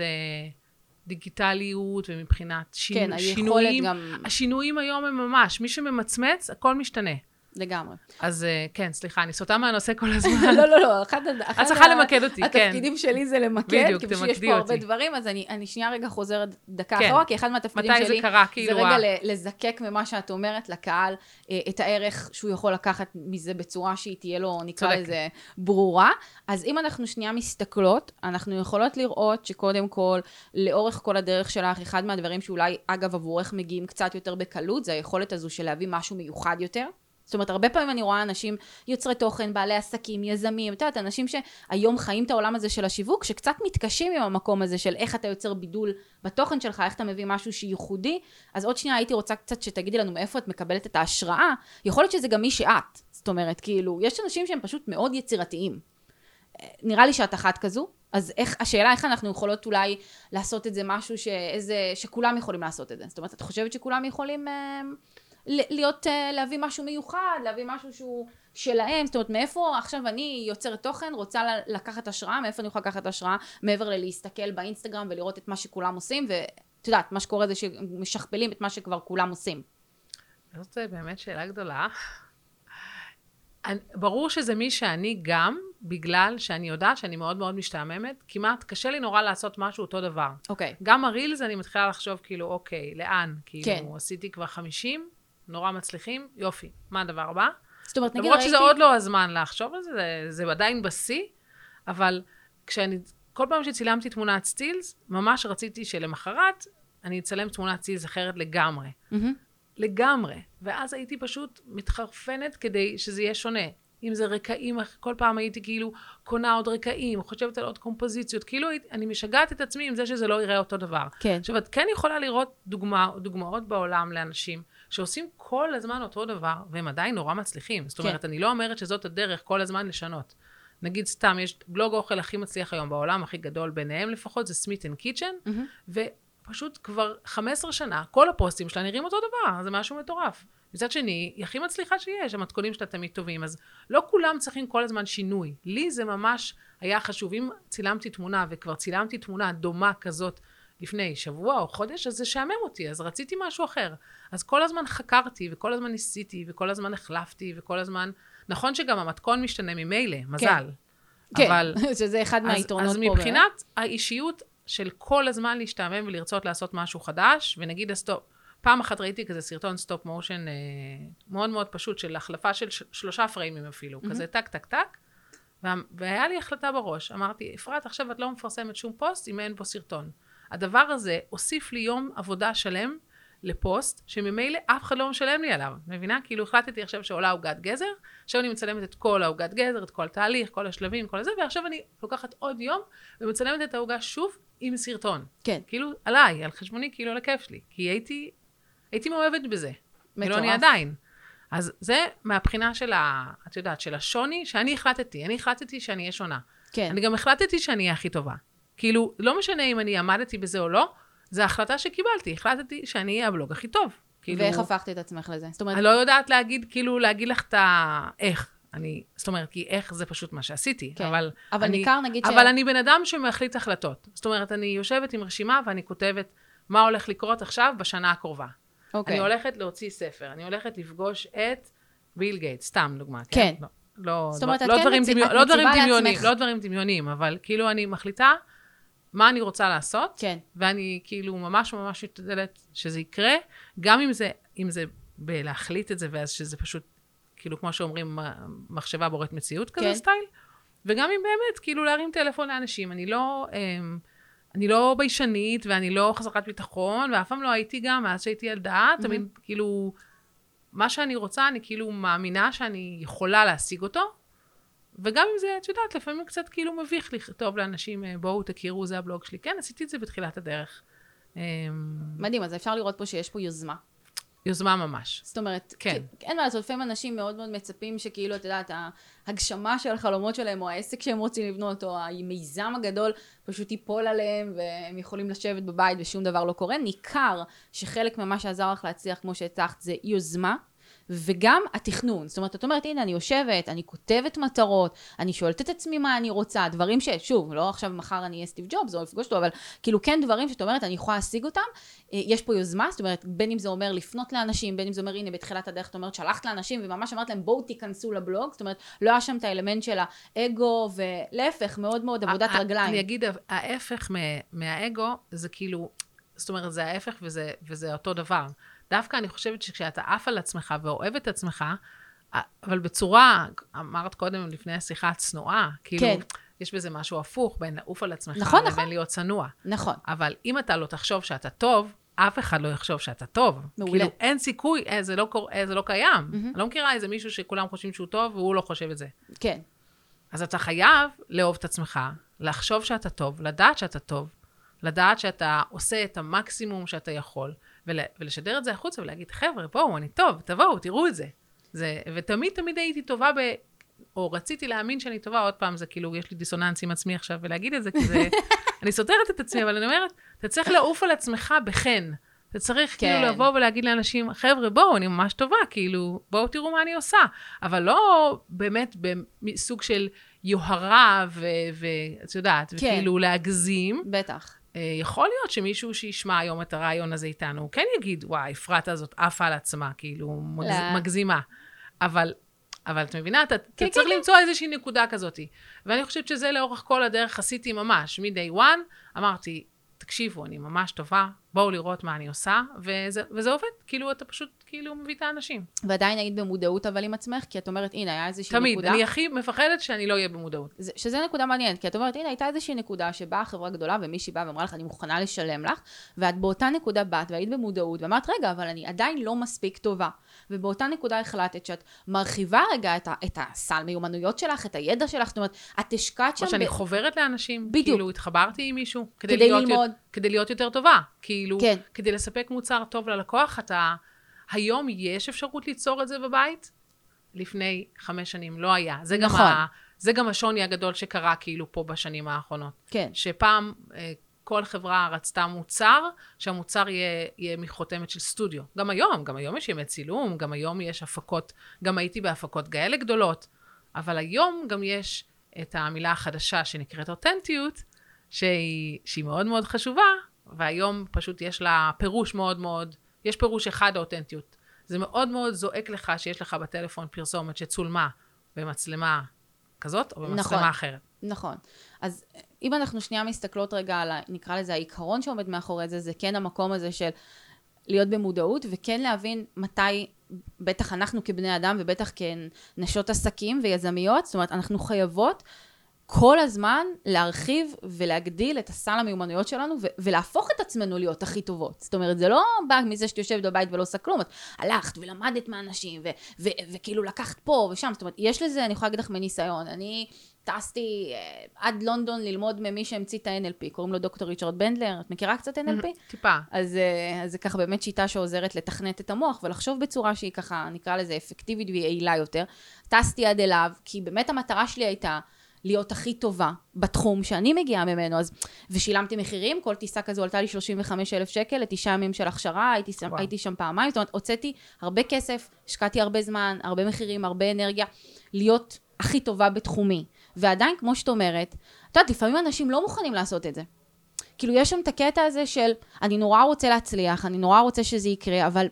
דיגיטליות ומבחינת שינו... כן, שינויים, גם... השינויים היום הם ממש, מי שממצמץ, הכל משתנה. לגמרי. אז כן, סליחה, אני סוטה מהנושא כל הזמן. לא, לא, לא, אחד את צריכה למקד אותי, כן. התפקידים שלי זה למקד, בדיוק, כי שיש פה הרבה דברים, אז אני שנייה רגע חוזרת דקה אחורה, כי אחד מהתפקידים שלי זה רגע לזקק ממה שאת אומרת לקהל, את הערך שהוא יכול לקחת מזה בצורה שהיא תהיה לו, נקרא לזה, ברורה. אז אם אנחנו שנייה מסתכלות, אנחנו יכולות לראות שקודם כל, לאורך כל הדרך שלך, אחד מהדברים שאולי, אגב, עבורך מגיעים קצת יותר בקלות, זה היכולת הזו של להביא משהו מיוחד יותר. זאת אומרת, הרבה פעמים אני רואה אנשים יוצרי תוכן, בעלי עסקים, יזמים, את יודעת, אנשים שהיום חיים את העולם הזה של השיווק, שקצת מתקשים עם המקום הזה של איך אתה יוצר בידול בתוכן שלך, איך אתה מביא משהו שייחודי. אז עוד שנייה הייתי רוצה קצת שתגידי לנו מאיפה את מקבלת את ההשראה. יכול להיות שזה גם מי שאת. זאת אומרת, כאילו, יש אנשים שהם פשוט מאוד יצירתיים. נראה לי שאת אחת כזו. אז איך, השאלה איך אנחנו יכולות אולי לעשות את זה משהו שאיזה, שכולם יכולים לעשות את זה. זאת אומרת, את חושבת שכולם יכולים... להיות, להביא משהו מיוחד, להביא משהו שהוא שלהם, זאת אומרת, מאיפה עכשיו אני יוצרת תוכן, רוצה לקחת השראה, מאיפה אני יכולה לקחת השראה, מעבר ללהסתכל באינסטגרם ולראות את מה שכולם עושים, ואת יודעת, מה שקורה זה שמשכפלים את מה שכבר כולם עושים. זאת באמת שאלה גדולה. ברור שזה מי שאני גם, בגלל שאני יודעת שאני מאוד מאוד משתעממת, כמעט קשה לי נורא לעשות משהו אותו דבר. אוקיי. גם הרילס אני מתחילה לחשוב כאילו, אוקיי, לאן? כאילו, כן. עשיתי כבר חמישים, נורא מצליחים, יופי. מה הדבר הבא? זאת אומרת, נגיד למרות ראיתי... שזה עוד לא הזמן לחשוב על זה, זה, זה עדיין בשיא, אבל כשאני, כל פעם שצילמתי תמונת סטילס, ממש רציתי שלמחרת אני אצלם תמונת סטילס אחרת לגמרי. Mm-hmm. לגמרי. ואז הייתי פשוט מתחרפנת כדי שזה יהיה שונה. אם זה רקעים, כל פעם הייתי כאילו קונה עוד רקעים, חושבת על עוד קומפוזיציות, כאילו אני משגעת את עצמי עם זה שזה לא ייראה אותו דבר. כן. עכשיו, את כן יכולה לראות דוגמה, דוגמאות בעולם לאנשים שעושים כל הזמן אותו דבר, והם עדיין נורא מצליחים. זאת אומרת, כן. אני לא אומרת שזאת הדרך כל הזמן לשנות. נגיד סתם, יש בלוג אוכל הכי מצליח היום בעולם, הכי גדול ביניהם לפחות, זה סמית אנד קיצ'ן, mm-hmm. ופשוט כבר חמש עשרה שנה, כל הפוסטים שלה נראים אותו דבר, זה משהו מטורף. מצד שני, היא הכי מצליחה שיש, המתכונים שלה תמיד טובים, אז לא כולם צריכים כל הזמן שינוי. לי זה ממש היה חשוב, אם צילמתי תמונה, וכבר צילמתי תמונה דומה כזאת לפני שבוע או חודש, אז זה שעמם אותי, אז רציתי משהו אחר. אז כל הזמן חקרתי, וכל הזמן ניסיתי, וכל הזמן החלפתי, וכל הזמן... נכון שגם המתכון משתנה ממילא, מזל. כן, אבל... כן. שזה אחד מהיתרונות פה. אז מבחינת האישיות של כל הזמן להשתעמם ולרצות לעשות משהו חדש, ונגיד הסטופ, פעם אחת ראיתי כזה סרטון סטופ מושן אה, מאוד מאוד פשוט, של החלפה של ש- שלושה פריימים אפילו, mm-hmm. כזה טק טק טק, וה, והיה לי החלטה בראש, אמרתי, אפרת, עכשיו את לא מפרסמת שום פוסט אם אין פה סרטון. הדבר הזה הוסיף לי יום עבודה שלם לפוסט, שממילא אף אחד לא משלם לי עליו, מבינה? כאילו החלטתי עכשיו שעולה עוגת גזר, עכשיו אני מצלמת את כל העוגת גזר, את כל התהליך, כל השלבים, כל הזה, ועכשיו אני לוקחת עוד יום, ומצלמת את העוגה שוב עם סרטון. כן. כאילו עליי, על חשבוני, כאילו לכיף שלי, כי הייתי... הייתי מאוהבת בזה. מטורף. כאילו אני עדיין. אז זה מהבחינה של ה... את יודעת, של השוני, שאני החלטתי. אני החלטתי שאני אהיה שונה. כן. אני גם החלטתי שאני אהיה הכי טובה. כאילו, לא משנה אם אני עמדתי בזה או לא, זו ההחלטה שקיבלתי. החלטתי שאני אהיה הבלוג הכי טוב. כאילו... ואיך הפכת את עצמך לזה? זאת אומרת... אני לא יודעת להגיד, כאילו, להגיד לך את ה... איך. אני... זאת אומרת, כי איך זה פשוט מה שעשיתי. כן. אבל... אבל אני... ניכר נגיד אבל ש... אני בן אדם שמחליט החלטות. זאת אומרת, אני יושבת עם רשימה ואני כותבת מה הולך לקרות עכשיו בשנה הקרובה. Okay. אני הולכת להוציא ספר, אני הולכת לפגוש את ביל גייט, סתם דוגמה. כן. לא, לא, זאת אומרת, לא, את לא כן דברים, מצ... דמיון, את לא דברים מציבה דמיונים, לעצמך. לא דברים דמיונים, אבל כאילו אני מחליטה מה אני רוצה לעשות, כן. ואני כאילו ממש ממש מתעדלת שזה יקרה, גם אם זה, אם זה בלהחליט את זה, ואז שזה פשוט, כאילו כמו שאומרים, מחשבה בוראת מציאות כזה כן. סטייל, וגם אם באמת, כאילו להרים טלפון לאנשים, אני לא... אמ, אני לא ביישנית, ואני לא חסרת ביטחון, ואף פעם לא הייתי גם, מאז שהייתי ילדה, mm-hmm. תמיד, כאילו, מה שאני רוצה, אני כאילו מאמינה שאני יכולה להשיג אותו, וגם אם זה, את יודעת, לפעמים קצת כאילו מביך לכתוב לאנשים, בואו תכירו, זה הבלוג שלי. כן, עשיתי את זה בתחילת הדרך. מדהים, אז אפשר לראות פה שיש פה יוזמה. יוזמה ממש. זאת אומרת, כן. אין מה לעשות, לפעמים אנשים מאוד מאוד מצפים שכאילו, את יודעת, ההגשמה של החלומות שלהם, או העסק שהם רוצים לבנות, או המיזם הגדול, פשוט ייפול עליהם, והם יכולים לשבת בבית ושום דבר לא קורה. ניכר שחלק ממה שעזר לך להצליח, כמו שהצלחת, זה יוזמה, וגם התכנון. זאת אומרת, את אומרת, הנה, אני יושבת, אני כותבת מטרות, אני שואלת את עצמי מה אני רוצה, דברים ששוב, לא עכשיו מחר אני אהיה סטיב ג'ובס, או לפגוש אותו, אבל כאילו כן דברים שאת אומרת, אני יכולה להשיג אותם, יש פה יוזמה, זאת אומרת, בין אם זה אומר לפנות לאנשים, בין אם זה אומר, הנה, בתחילת הדרך, זאת אומרת, שלחת לאנשים, וממש אמרת להם, בואו תיכנסו לבלוג, זאת אומרת, לא היה שם את האלמנט של האגו, ולהפך, מאוד מאוד עבודת רגליים. אני אגיד, ההפך מהאגו, זה כאילו, זאת אומרת, זה ההפך וזה, וזה אותו דבר. דווקא אני חושבת שכשאתה עף על עצמך ואוהב את עצמך, אבל בצורה, אמרת קודם לפני השיחה הצנועה, כאילו, כן. יש בזה משהו הפוך בין לעוף על עצמך נכון, לבין נכון. להיות צנוע. נכון. אבל אם אתה לא תחשוב שאתה טוב, אף אחד לא יחשוב שאתה טוב. מעולה. כאילו, אין סיכוי, אה, זה, לא, אה, זה לא קיים. Mm-hmm. אני לא מכירה איזה מישהו שכולם חושבים שהוא טוב, והוא לא חושב את זה. כן. אז אתה חייב לאהוב את עצמך, לחשוב שאתה טוב, לדעת שאתה טוב, לדעת שאתה עושה את המקסימום שאתה יכול, ולשדר את זה החוצה ולהגיד, חבר'ה, בואו, אני טוב, תבואו, תראו את זה. זה. ותמיד, תמיד הייתי טובה ב... או רציתי להאמין שאני טובה, עוד פעם, זה כאילו, יש לי דיסוננס עם עצמי עכשיו, ולהגיד את זה, כי זה... אני סותרת את עצמי, אבל אני אומרת, אתה צריך לעוף על עצמך בחן, אתה צריך כן. כאילו לבוא ולהגיד לאנשים, חבר'ה, בואו, אני ממש טובה, כאילו, בואו תראו מה אני עושה. אבל לא באמת בסוג של יוהרה, ואת יודעת, כן. וכאילו להגזים. בטח. יכול להיות שמישהו שישמע היום את הרעיון הזה איתנו, הוא כן יגיד, וואי, אפרת הזאת עפה על עצמה, כאילו, מגז, מגזימה. אבל, אבל את מבינה, אתה, כן, אתה צריך כן. למצוא איזושהי נקודה כזאת. ואני חושבת שזה לאורך כל הדרך עשיתי ממש. מ-day one אמרתי, תקשיבו, אני ממש טובה, בואו לראות מה אני עושה, וזה, וזה עובד, כאילו אתה פשוט כאילו מביא את האנשים. ועדיין נגיד במודעות אבל עם עצמך, כי את אומרת, הנה, היה איזושהי תמיד, נקודה. תמיד, אני הכי מפחדת שאני לא אהיה במודעות. זה, שזה נקודה מעניינת, כי את אומרת, הנה, הייתה איזושהי נקודה שבאה חברה גדולה, ומישהי באה ואמרה לך, אני מוכנה לשלם לך, ואת באותה נקודה באת, והיית במודעות, ואמרת, רגע, אבל אני עדיין לא מספיק טובה. ובאותה נקודה החלטת שאת מרחיבה רגע את, ה, את הסל מיומנויות שלך, את הידע שלך, זאת אומרת, את השקעת שם... או שאני ב... חוברת לאנשים, בדיוק. כאילו התחברתי עם מישהו, כדי, כדי להיות ללמוד. כדי להיות יותר טובה. כאילו, כן. כדי לספק מוצר טוב ללקוח, אתה... היום יש אפשרות ליצור את זה בבית? לפני חמש שנים לא היה. זה נכון. גם ה... זה גם השוני הגדול שקרה כאילו פה בשנים האחרונות. כן. שפעם כל חברה רצתה מוצר, שהמוצר יהיה, יהיה מחותמת של סטודיו. גם היום, גם היום יש ימי צילום, גם היום יש הפקות, גם הייתי בהפקות כאלה גדולות, אבל היום גם יש את המילה החדשה שנקראת אותנטיות, שהיא, שהיא מאוד מאוד חשובה, והיום פשוט יש לה פירוש מאוד מאוד, יש פירוש אחד האותנטיות. זה מאוד מאוד זועק לך שיש לך בטלפון פרסומת שצולמה במצלמה כזאת, או במצלמה נכון, אחרת. נכון. אז אם אנחנו שנייה מסתכלות רגע על, נקרא לזה, העיקרון שעומד מאחורי זה, זה כן המקום הזה של להיות במודעות, וכן להבין מתי, בטח אנחנו כבני אדם, ובטח כנשות עסקים ויזמיות, זאת אומרת, אנחנו חייבות כל הזמן להרחיב ולהגדיל את הסל המיומנויות שלנו, ו- ולהפוך את עצמנו להיות הכי טובות. זאת אומרת, זה לא בא מזה שאת יושבת בבית ולא עושה כלום, את הלכת ולמדת מהאנשים, ו- ו- וכאילו לקחת פה ושם, זאת אומרת, יש לזה, אני יכולה להגיד לך מניסיון, אני טסתי אה, עד לונדון ללמוד ממי שהמציא את ה-אן אל פי, קוראים לו דוקטור ריצ'רד בנדלר, את מכירה קצת אן אל פי? טיפה. אז, אה, אז זה ככה באמת שיטה שעוזרת לתכנת את המוח, ולחשוב בצורה שהיא ככה, נקרא לזה אפקטיבית ויעילה יותר. טסתי עד אליו, כי באמת המטרה שלי הייתה, להיות הכי טובה בתחום שאני מגיעה ממנו, אז, ושילמתי מחירים, כל טיסה כזו עלתה לי שלושים וחמישה אלף שקל, לתשעה ימים של הכשרה, הייתי, הייתי שם פעמיים, זאת אומרת, הוצאתי הרבה כסף, השקעתי הרבה זמן, הרבה מחירים, הרבה אנרגיה, להיות הכי טובה בתחומי. ועדיין, כמו שאת אומרת, את יודעת, לפעמים אנשים לא מוכנים לעשות את זה. כאילו, יש שם את הקטע הזה של, אני נורא רוצה להצליח, אני נורא רוצה שזה יקרה, אבל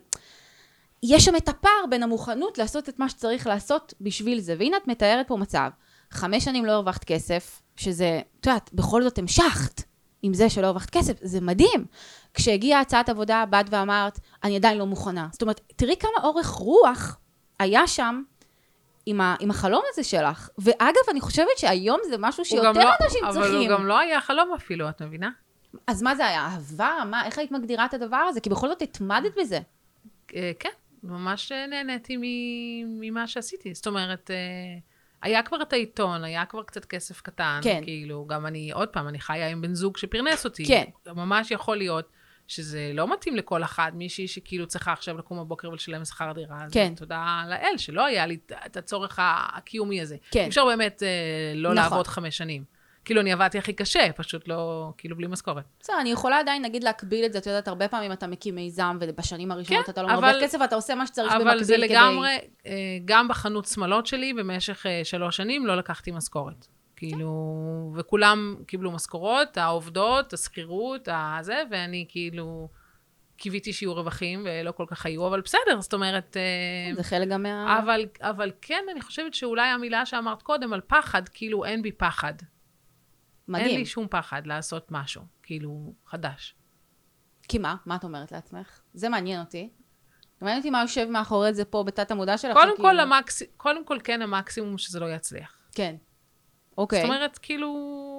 יש שם את הפער בין המוכנות לעשות את מה שצריך לעשות בשביל זה. והנה את מתארת פה מצב. חמש שנים לא הרווחת כסף, שזה, את יודעת, בכל זאת המשכת עם זה שלא הרווחת כסף, זה מדהים. כשהגיעה הצעת עבודה, באת ואמרת, אני עדיין לא מוכנה. זאת אומרת, תראי כמה אורך רוח היה שם עם, ה, עם החלום הזה שלך. ואגב, אני חושבת שהיום זה משהו שיותר לא, אנשים אבל צריכים. אבל הוא גם לא היה חלום אפילו, את מבינה? אז מה זה היה? אהבה? מה, איך היית מגדירה את הדבר הזה? כי בכל זאת התמדת בזה. כן, ממש נהניתי ממה שעשיתי. זאת אומרת... היה כבר את העיתון, היה כבר קצת כסף קטן, כן. כאילו, גם אני, עוד פעם, אני חיה עם בן זוג שפרנס אותי. כן. ממש יכול להיות שזה לא מתאים לכל אחד, מישהי שכאילו צריכה עכשיו לקום בבוקר ולשלם שכר דירה. כן. תודה לאל, שלא היה לי את הצורך הקיומי הזה. כן. אפשר באמת לא נכון. לעבוד חמש שנים. כאילו, אני עבדתי הכי קשה, פשוט לא, כאילו, בלי משכורת. בסדר, אני יכולה עדיין, נגיד, להקביל את זה, את יודעת, הרבה פעמים אתה מקים מיזם, ובשנים הראשונות כן, אתה לא מרוויח כסף, ואתה עושה מה שצריך במקביל כדי... אבל זה לגמרי, גם בחנות שמלות שלי, במשך שלוש שנים, לא לקחתי משכורת. כאילו, וכולם קיבלו משכורות, העובדות, השכירות, הזה, ואני כאילו, קיוויתי שיהיו רווחים, ולא כל כך היו, אבל בסדר, זאת אומרת... זה חלק גם מה... אבל, אבל כן, אני חושבת שאולי המילה שאמרת קודם, על פחד, כאילו, אין בי פחד. מדהים. אין לי שום פחד לעשות משהו, כאילו, חדש. כי מה? מה את אומרת לעצמך? זה מעניין אותי. מעניין אותי מה יושב מאחורי זה פה בתת המודע שלך. קודם כל, כאילו... המקס... קודם כל, כן, המקסימום שזה לא יצליח. כן. אוקיי. זאת אומרת, כאילו...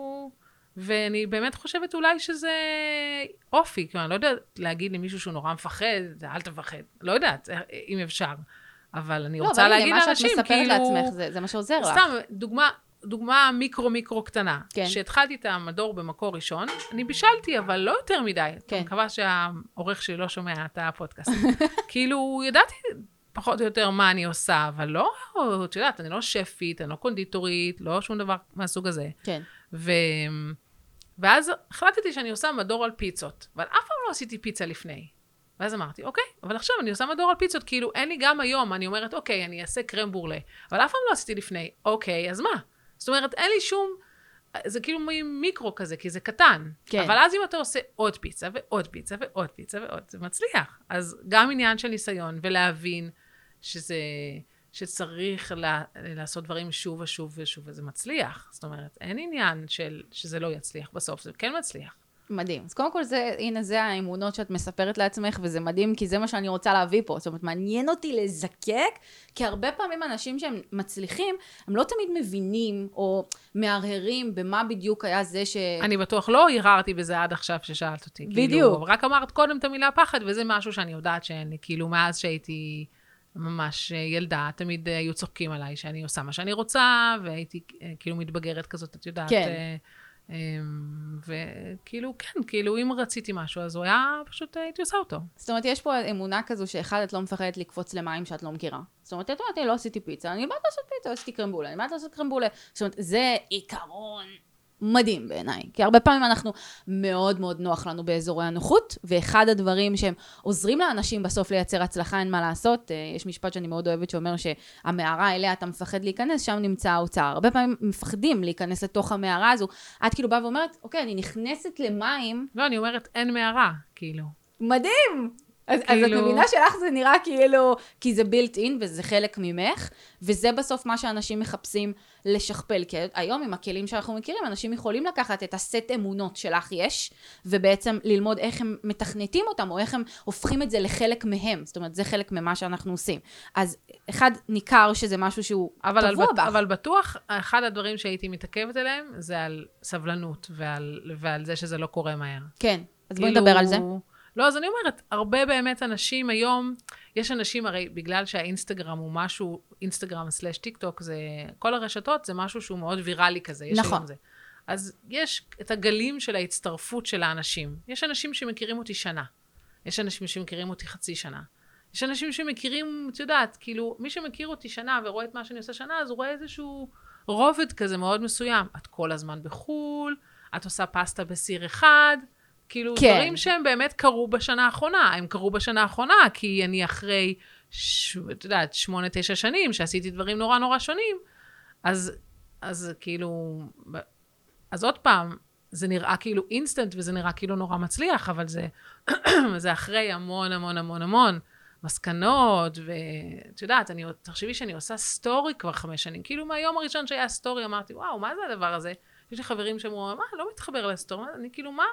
ואני באמת חושבת אולי שזה אופי, כי אני לא יודעת להגיד למישהו שהוא נורא מפחד, אל תפחד. לא יודעת, אם אפשר. אבל אני רוצה לא, להגיד לאנשים, כאילו... לא, אבל הנה, מה שאת מספרת לעצמך, זה, זה מה שעוזר לך. סתם, דוגמה... דוגמה מיקרו-מיקרו קטנה. כן. שהתחלתי את המדור במקור ראשון, אני בישלתי, אבל לא יותר מדי. כן. אני מקווה שהעורך שלי לא שומע את הפודקאסט. כאילו, ידעתי פחות או יותר מה אני עושה, אבל לא, את יודעת, אני לא שפית, אני לא קונדיטורית, לא שום דבר מהסוג הזה. כן. ו... ואז החלטתי שאני עושה מדור על פיצות, אבל אף פעם לא עשיתי פיצה לפני. ואז אמרתי, אוקיי, אבל עכשיו אני עושה מדור על פיצות, כאילו אין לי גם היום, אני אומרת, אוקיי, אני אעשה קרם בורלה, אבל אף פעם לא עשיתי לפני, אוקיי, אז מה? זאת אומרת, אין לי שום, זה כאילו מיקרו כזה, כי זה קטן. כן. אבל אז אם אתה עושה עוד פיצה, ועוד פיצה, ועוד פיצה, ועוד, זה מצליח. אז גם עניין של ניסיון, ולהבין שזה, שצריך לה, לעשות דברים שוב ושוב ושוב, וזה מצליח. זאת אומרת, אין עניין של, שזה לא יצליח בסוף, זה כן מצליח. מדהים. אז קודם כל, זה, הנה, זה האמונות שאת מספרת לעצמך, וזה מדהים, כי זה מה שאני רוצה להביא פה. זאת אומרת, מעניין אותי לזקק, כי הרבה פעמים אנשים שהם מצליחים, הם לא תמיד מבינים, או מהרהרים במה בדיוק היה זה ש... אני בטוח לא הרהרתי בזה עד עכשיו ששאלת אותי. בדיוק. כאילו, רק אמרת קודם את המילה פחד, וזה משהו שאני יודעת שאין לי. כאילו, מאז שהייתי ממש ילדה, תמיד היו צוחקים עליי שאני עושה מה שאני רוצה, והייתי כאילו מתבגרת כזאת, את יודעת. כן. וכאילו, כן, כאילו, אם רציתי משהו, אז הוא היה, פשוט הייתי עושה אותו. זאת אומרת, יש פה אמונה כזו שאחד, את לא מפחדת לקפוץ למים שאת לא מכירה. זאת אומרת, את אומרת, אני לא עשיתי פיצה, אני באתי לעשות פיצה, עשיתי קרמבולה, אני באתי לעשות קרמבולה. זאת אומרת, זה עיקרון מדהים בעיניי. כי הרבה פעמים אנחנו מאוד מאוד נוח לנו באזורי הנוחות, ואחד הדברים שהם עוזרים לאנשים בסוף לייצר הצלחה, אין מה לעשות. יש משפט שאני מאוד אוהבת שאומר שהמערה אליה אתה מפחד להיכנס, שם נמצא האוצר. הרבה פעמים מפחדים להיכנס לתוך המערה הזו. את כאילו באה ואומרת, אוקיי, אני נכנסת למים. לא, אני אומרת, אין מערה, כאילו. מדהים! אז, כאילו... אז את מבינה שלך זה נראה כאילו, כי זה built in וזה חלק ממך, וזה בסוף מה שאנשים מחפשים לשכפל. כי היום עם הכלים שאנחנו מכירים, אנשים יכולים לקחת את הסט אמונות שלך יש, ובעצם ללמוד איך הם מתכנתים אותם, או איך הם הופכים את זה לחלק מהם. זאת אומרת, זה חלק ממה שאנחנו עושים. אז אחד ניכר שזה משהו שהוא אבל טבוע בך. אבל בטוח, אחד הדברים שהייתי מתעכבת אליהם, זה על סבלנות, ועל, ועל זה שזה לא קורה מהר. כן, אז כאילו... בואי נדבר על זה. לא, אז אני אומרת, הרבה באמת אנשים היום, יש אנשים הרי בגלל שהאינסטגרם הוא משהו, אינסטגרם סלש טיק טוק, זה, כל הרשתות זה משהו שהוא מאוד ויראלי כזה, יש נכון. היום זה. אז יש את הגלים של ההצטרפות של האנשים. יש אנשים שמכירים אותי שנה. יש אנשים שמכירים אותי חצי שנה. יש אנשים שמכירים, את יודעת, כאילו, מי שמכיר אותי שנה ורואה את מה שאני עושה שנה, אז הוא רואה איזשהו רובד כזה מאוד מסוים. את כל הזמן בחול, את עושה פסטה בסיר אחד, כאילו, כן. דברים שהם באמת קרו בשנה האחרונה. הם קרו בשנה האחרונה, כי אני אחרי, ש... את יודעת, שמונה, תשע שנים, שעשיתי דברים נורא נורא שונים, אז, אז כאילו, אז עוד פעם, זה נראה כאילו אינסטנט, וזה נראה כאילו נורא מצליח, אבל זה, זה אחרי המון המון המון המון מסקנות, ואת יודעת, אני, תחשבי שאני עושה סטורי כבר חמש שנים, כאילו מהיום הראשון שהיה סטורי, אמרתי, וואו, מה זה הדבר הזה? יש לי חברים שאמרו, מה, לא מתחבר לסטורי, אני כאילו, מה?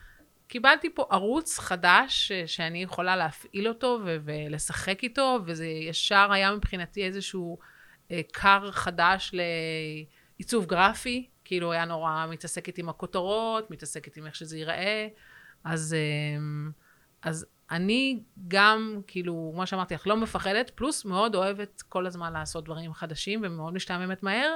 קיבלתי פה ערוץ חדש שאני יכולה להפעיל אותו ו- ולשחק איתו, וזה ישר היה מבחינתי איזשהו אה, קר חדש לעיצוב גרפי, כאילו היה נורא מתעסקת עם הכותרות, מתעסקת עם איך שזה ייראה, אז, אה, אז אני גם, כאילו, כמו שאמרתי, אך לא מפחדת, פלוס מאוד אוהבת כל הזמן לעשות דברים חדשים, ומאוד משתעממת מהר,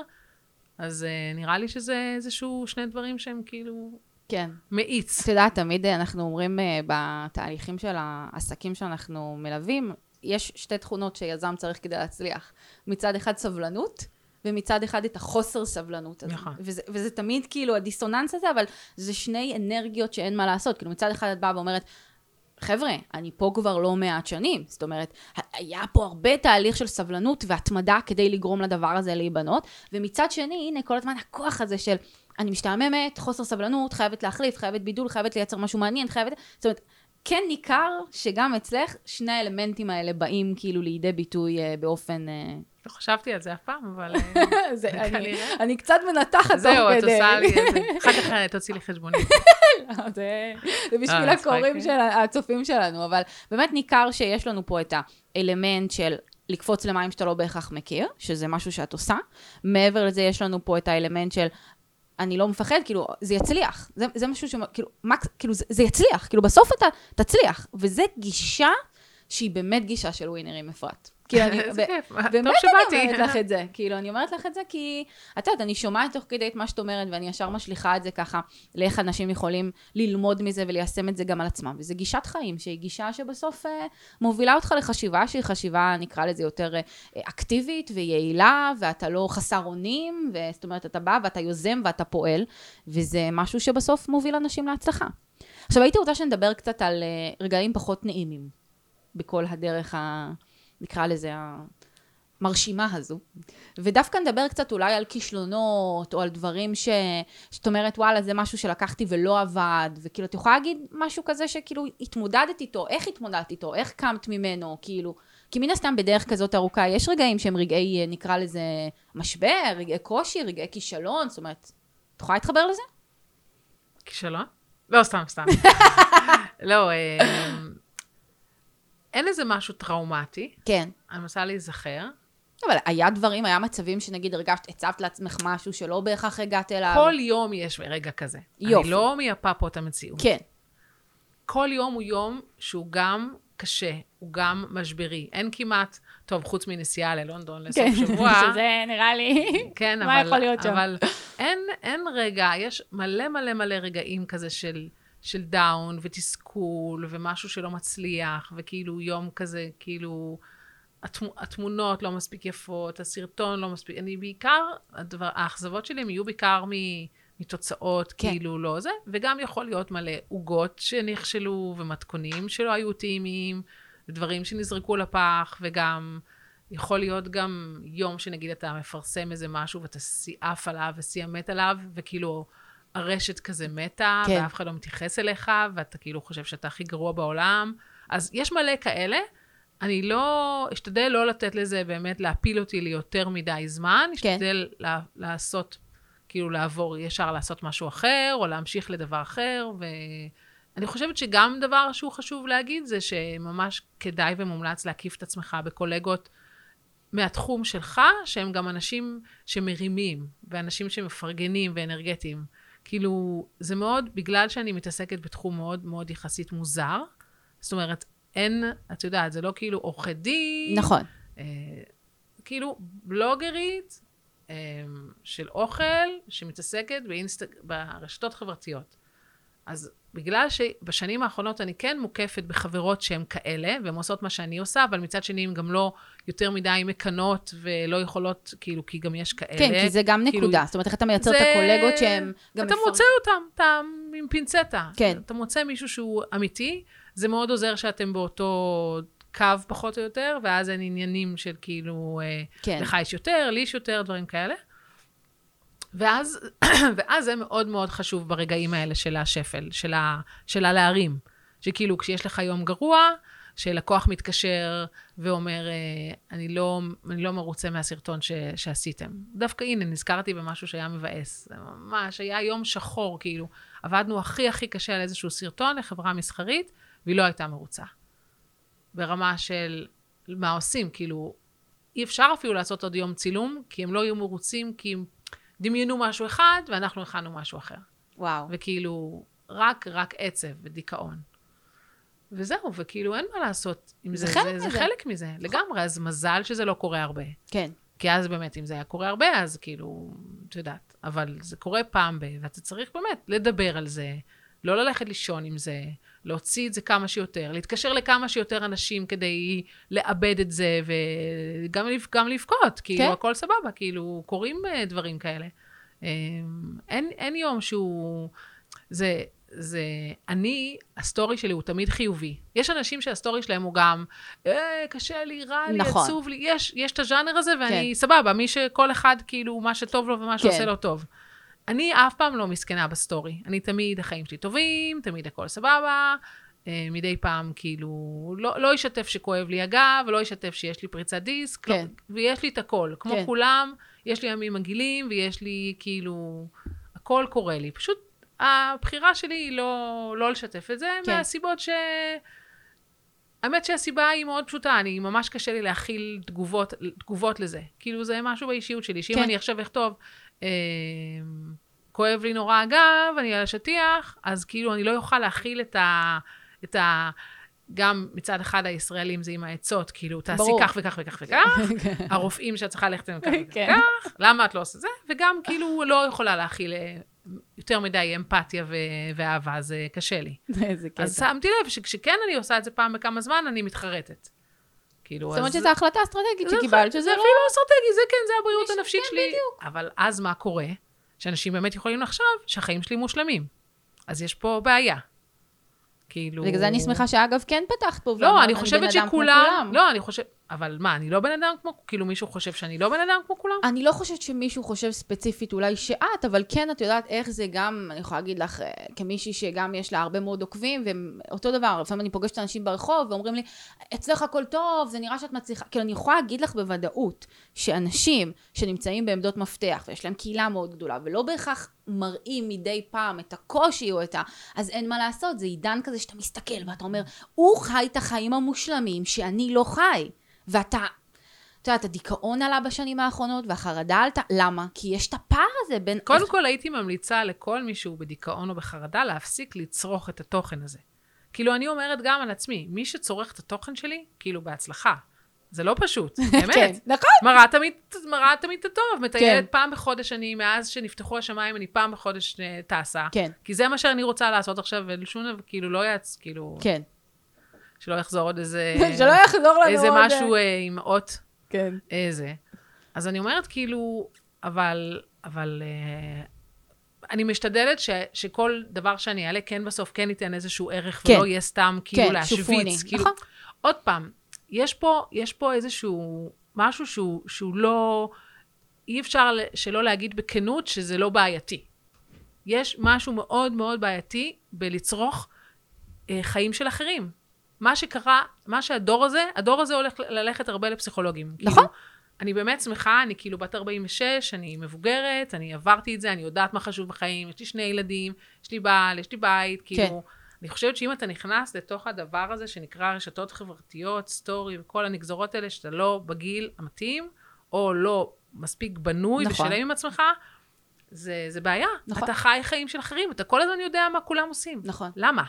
אז אה, נראה לי שזה איזשהו שני דברים שהם כאילו... כן. מאיץ. אתה יודע, תמיד אנחנו אומרים בתהליכים של העסקים שאנחנו מלווים, יש שתי תכונות שיזם צריך כדי להצליח. מצד אחד סבלנות, ומצד אחד את החוסר סבלנות הזה. נכון. וזה, וזה תמיד כאילו הדיסוננס הזה, אבל זה שני אנרגיות שאין מה לעשות. כאילו מצד אחד את באה ואומרת, חבר'ה, אני פה כבר לא מעט שנים. זאת אומרת, היה פה הרבה תהליך של סבלנות והתמדה כדי לגרום לדבר הזה להיבנות, ומצד שני, הנה כל הזמן הכוח הזה של אני משתעממת, חוסר סבלנות, חייבת להחליף, חייבת בידול, חייבת לייצר משהו מעניין, חייבת... זאת אומרת, כן ניכר שגם אצלך שני האלמנטים האלה באים כאילו לידי ביטוי אה, באופן... אה... לא חשבתי על זה אף פעם, אבל... זה, אני, אני קצת מנתחת תוך כדי. זהו, את עושה לי איזה... אחר כך תוציא לי חשבונית. זה, זה בשביל הקוראים של הצופים שלנו, אבל באמת ניכר שיש לנו פה את האלמנט של... לקפוץ למים שאתה לא בהכרח מכיר, שזה משהו שאת עושה. מעבר לזה יש לנו פה את האלמנט של אני לא מפחד, כאילו, זה יצליח. זה, זה משהו ש... כאילו, מקס, כאילו, זה, זה יצליח. כאילו, בסוף אתה תצליח. וזה גישה שהיא באמת גישה של ווינרים אפרת. כאילו, אני... איזה כיף. טוב באמת שבאתי. אני אומרת לך את זה. כאילו, אני אומרת לך את זה כי... את יודעת, אני שומעת תוך כדי את מה שאת אומרת, ואני ישר משליחה את זה ככה, לאיך אנשים יכולים ללמוד מזה וליישם את זה גם על עצמם. וזה גישת חיים, שהיא גישה שבסוף אה, מובילה אותך לחשיבה, שהיא חשיבה, נקרא לזה יותר אה, אקטיבית ויעילה, ואתה לא חסר אונים, וזאת אומרת, אתה בא ואתה יוזם ואתה פועל, וזה משהו שבסוף מוביל אנשים להצלחה. עכשיו, הייתי רוצה שנדבר קצת על uh, רגעים פחות נעימים, בכל הדרך, ה... נקרא לזה, המרשימה הזו. ודווקא נדבר קצת אולי על כישלונות, או על דברים ש... שאת אומרת, וואלה, זה משהו שלקחתי ולא עבד, וכאילו, את יכולה להגיד משהו כזה שכאילו, התמודדת איתו, איך התמודדת איתו, איך קמת ממנו, כאילו, כי מן הסתם בדרך כזאת ארוכה, יש רגעים שהם רגעי, נקרא לזה, משבר, רגעי קושי, רגעי כישלון, זאת אומרת, את יכולה להתחבר לזה? כישלון? לא, סתם, סתם. לא, אין איזה משהו טראומטי. כן. אני מנסה להיזכר. אבל היה דברים, היה מצבים שנגיד הרגשת, הצבת לעצמך משהו שלא בהכרח הגעת אליו. כל יום יש רגע כזה. יופי. אני לא מייפה פה את המציאות. כן. כל יום הוא יום שהוא גם קשה, הוא גם משברי. אין כמעט, טוב, חוץ מנסיעה ללונדון לסוף כן, שבוע. שזה נראה לי, כן, מה אבל, יכול להיות שם? אבל אין, אין רגע, יש מלא מלא מלא רגעים כזה של, של דאון ותסכול ומשהו שלא מצליח, וכאילו יום כזה, כאילו, התמונות לא מספיק יפות, הסרטון לא מספיק, אני בעיקר, הדבר, האכזבות שלי הם יהיו בעיקר מ... מתוצאות, כן. כאילו לא זה, וגם יכול להיות מלא עוגות שנכשלו, ומתכונים שלא היו טעימים, ודברים שנזרקו לפח, וגם יכול להיות גם יום שנגיד אתה מפרסם איזה משהו, ואתה סיאף עליו וסיימת עליו, וכאילו הרשת כזה מתה, כן. ואף אחד לא מתייחס אליך, ואתה כאילו חושב שאתה הכי גרוע בעולם. אז יש מלא כאלה, אני לא, אשתדל לא לתת לזה באמת להפיל אותי ליותר מדי זמן, אשתדל כן. לעשות כאילו לעבור, ישר לעשות משהו אחר, או להמשיך לדבר אחר, ואני חושבת שגם דבר שהוא חשוב להגיד, זה שממש כדאי ומומלץ להקיף את עצמך בקולגות מהתחום שלך, שהם גם אנשים שמרימים, ואנשים שמפרגנים ואנרגטיים. כאילו, זה מאוד, בגלל שאני מתעסקת בתחום מאוד מאוד יחסית מוזר, זאת אומרת, אין, את יודעת, זה לא כאילו עורכי דין. נכון. אה, כאילו, בלוגרית, של אוכל שמתעסקת באינסט... ברשתות חברתיות. אז בגלל שבשנים האחרונות אני כן מוקפת בחברות שהן כאלה, והן עושות מה שאני עושה, אבל מצד שני הן גם לא יותר מדי מקנות ולא יכולות, כאילו, כי גם יש כאלה. כן, כי זה גם כאילו, נקודה. זאת אומרת, איך אתה מייצר זה... את הקולגות שהן גם... אתה מפר... מוצא אותם, אתה עם פינצטה. כן. אתה מוצא מישהו שהוא אמיתי, זה מאוד עוזר שאתם באותו... קו פחות או יותר, ואז אין עניינים של כאילו, כן. לך יש יותר, לי יש יותר, דברים כאלה. ואז, ואז זה מאוד מאוד חשוב ברגעים האלה של השפל, של, ה, של הלהרים. שכאילו, כשיש לך יום גרוע, שלקוח מתקשר ואומר, אני לא, אני לא מרוצה מהסרטון ש, שעשיתם. דווקא הנה, נזכרתי במשהו שהיה מבאס. זה ממש, היה יום שחור, כאילו. עבדנו הכי הכי קשה על איזשהו סרטון לחברה מסחרית, והיא לא הייתה מרוצה. ברמה של מה עושים, כאילו, אי אפשר אפילו לעשות עוד יום צילום, כי הם לא יהיו מרוצים, כי הם דמיינו משהו אחד, ואנחנו הכנו משהו אחר. וואו. וכאילו, רק, רק עצב ודיכאון. וזהו, וכאילו, אין מה לעשות עם זה. זה חלק זה, מזה. זה חלק מזה, לגמרי, אז מזל שזה לא קורה הרבה. כן. כי אז באמת, אם זה היה קורה הרבה, אז כאילו, את יודעת, אבל זה קורה פעם ב, ואתה צריך באמת לדבר על זה, לא ללכת לישון עם זה, להוציא את זה כמה שיותר, להתקשר לכמה שיותר אנשים כדי לאבד את זה, וגם גם לבכות, כאילו, כן. הכל סבבה, כאילו, קוראים דברים כאלה. אין, אין יום שהוא, זה, זה, אני, הסטורי שלי הוא תמיד חיובי. יש אנשים שהסטורי שלהם הוא גם, אה, קשה לי, רע לי, נכון. עצוב לי, יש, יש את הז'אנר הזה, ואני כן. סבבה, מי שכל אחד, כאילו, מה שטוב לו ומה שעושה כן. לו טוב. אני אף פעם לא מסכנה בסטורי. אני תמיד, החיים שלי טובים, תמיד הכל סבבה, מדי פעם כאילו, לא, לא ישתף שכואב לי הגב, ולא ישתף שיש לי פריצת דיסק, כן. לא, ויש לי את הכל. כמו כן. כולם, יש לי ימים מגעילים, ויש לי כאילו, הכל קורה לי. פשוט הבחירה שלי היא לא, לא לשתף את זה, כן. מהסיבות ש... האמת שהסיבה היא מאוד פשוטה, אני ממש קשה לי להכיל תגובות, תגובות לזה. כאילו זה משהו באישיות שלי, שאם כן. אני עכשיו אכתוב, אה, כואב לי נורא הגב, אני על השטיח, אז כאילו אני לא יוכל להכיל את ה... את ה גם מצד אחד הישראלים זה עם העצות, כאילו תעשי כך וכך וכך וכך, הרופאים שאת צריכה ללכת עם כך וכך, למה את לא עושה זה? וגם כאילו לא יכולה להכיל יותר מדי אמפתיה ואהבה, זה קשה לי. אז שמתי לב שכשכן אני עושה את זה פעם בכמה זמן, אני מתחרטת. זאת אומרת שזו החלטה אסטרטגית שקיבלת, שזה לא... זה אפילו אסטרטגי, זה כן, זה הבריאות הנפשית שלי. אבל אז מה קורה? שאנשים באמת יכולים לחשוב שהחיים שלי מושלמים. אז יש פה בעיה. כאילו... בגלל זה אני שמחה שאגב כן פתחת פה, לא, אני חושבת שכולם... לא, אני חושבת... אבל מה, אני לא בן אדם כמו... כאילו מישהו חושב שאני לא בן אדם כמו כולם? אני לא חושבת שמישהו חושב ספציפית אולי שאת, אבל כן את יודעת איך זה גם, אני יכולה להגיד לך, כמישהי שגם יש לה הרבה מאוד עוקבים, ואותו דבר, לפעמים אני פוגשת אנשים ברחוב, ואומרים לי, אצלך הכל טוב, זה נראה שאת מצליחה, כאילו אני יכולה להגיד לך בוודאות, שאנשים שנמצאים בעמדות מפתח, ויש להם קהילה מאוד גדולה, ולא בהכרח מראים מדי פעם את הקושי או את ה... אז אין מה לעשות, זה עידן כזה שאתה מסתכל, ואתה אומר, הוא חי את החיים המושלמים שאני לא חי. ואתה, אתה יודע, הדיכאון עלה בשנים האחרונות, והחרדה עלתה, למה? כי יש את הפער הזה בין... קודם איך... כל הייתי ממליצה לכל מישהו בדיכאון או בחרדה, להפסיק לצרוך את התוכן הזה. כאילו אני אומרת גם על עצמי, מי שצורך את התוכן שלי, כאילו בהצלחה. זה לא פשוט, באמת. כן, נכון. מראה תמיד, מראה תמיד את הטוב, מטיילת כן. פעם בחודש, אני, מאז שנפתחו השמיים, אני פעם בחודש טסה. כן. כי זה מה שאני רוצה לעשות עכשיו, ולשון, כאילו לא יצ... כאילו... כן. שלא יחזור עוד איזה... שלא יחזור לנו איזה עוד... משהו אה, עם אות. כן. איזה. אז אני אומרת כאילו, אבל, אבל, אה, אני משתדלת ש, שכל דבר שאני אעלה, כן בסוף, כן ייתן איזשהו ערך, כן. ולא יהיה סתם כאילו כן, להשוויץ. שופוני. כאילו, נכון. עוד פעם, יש פה, יש פה איזשהו משהו שהוא, שהוא לא, אי אפשר שלא להגיד בכנות שזה לא בעייתי. יש משהו מאוד מאוד בעייתי בלצרוך אה, חיים של אחרים. מה שקרה, מה שהדור הזה, הדור הזה הולך ללכת הרבה לפסיכולוגים. נכון. כאילו, אני באמת שמחה, אני כאילו בת ארבעים ושש, אני מבוגרת, אני עברתי את זה, אני יודעת מה חשוב בחיים, יש לי שני ילדים, יש לי בעל, יש לי בית, כאילו, כן. אני חושבת שאם אתה נכנס לתוך הדבר הזה, שנקרא רשתות חברתיות, סטורי, וכל הנגזרות האלה, שאתה לא בגיל המתאים, או לא מספיק בנוי, נכון. ושלם עם עצמך, זה, זה בעיה. נכון. אתה חי חיים של אחרים, אתה כל הזמן יודע מה כולם עושים. נכון. למה?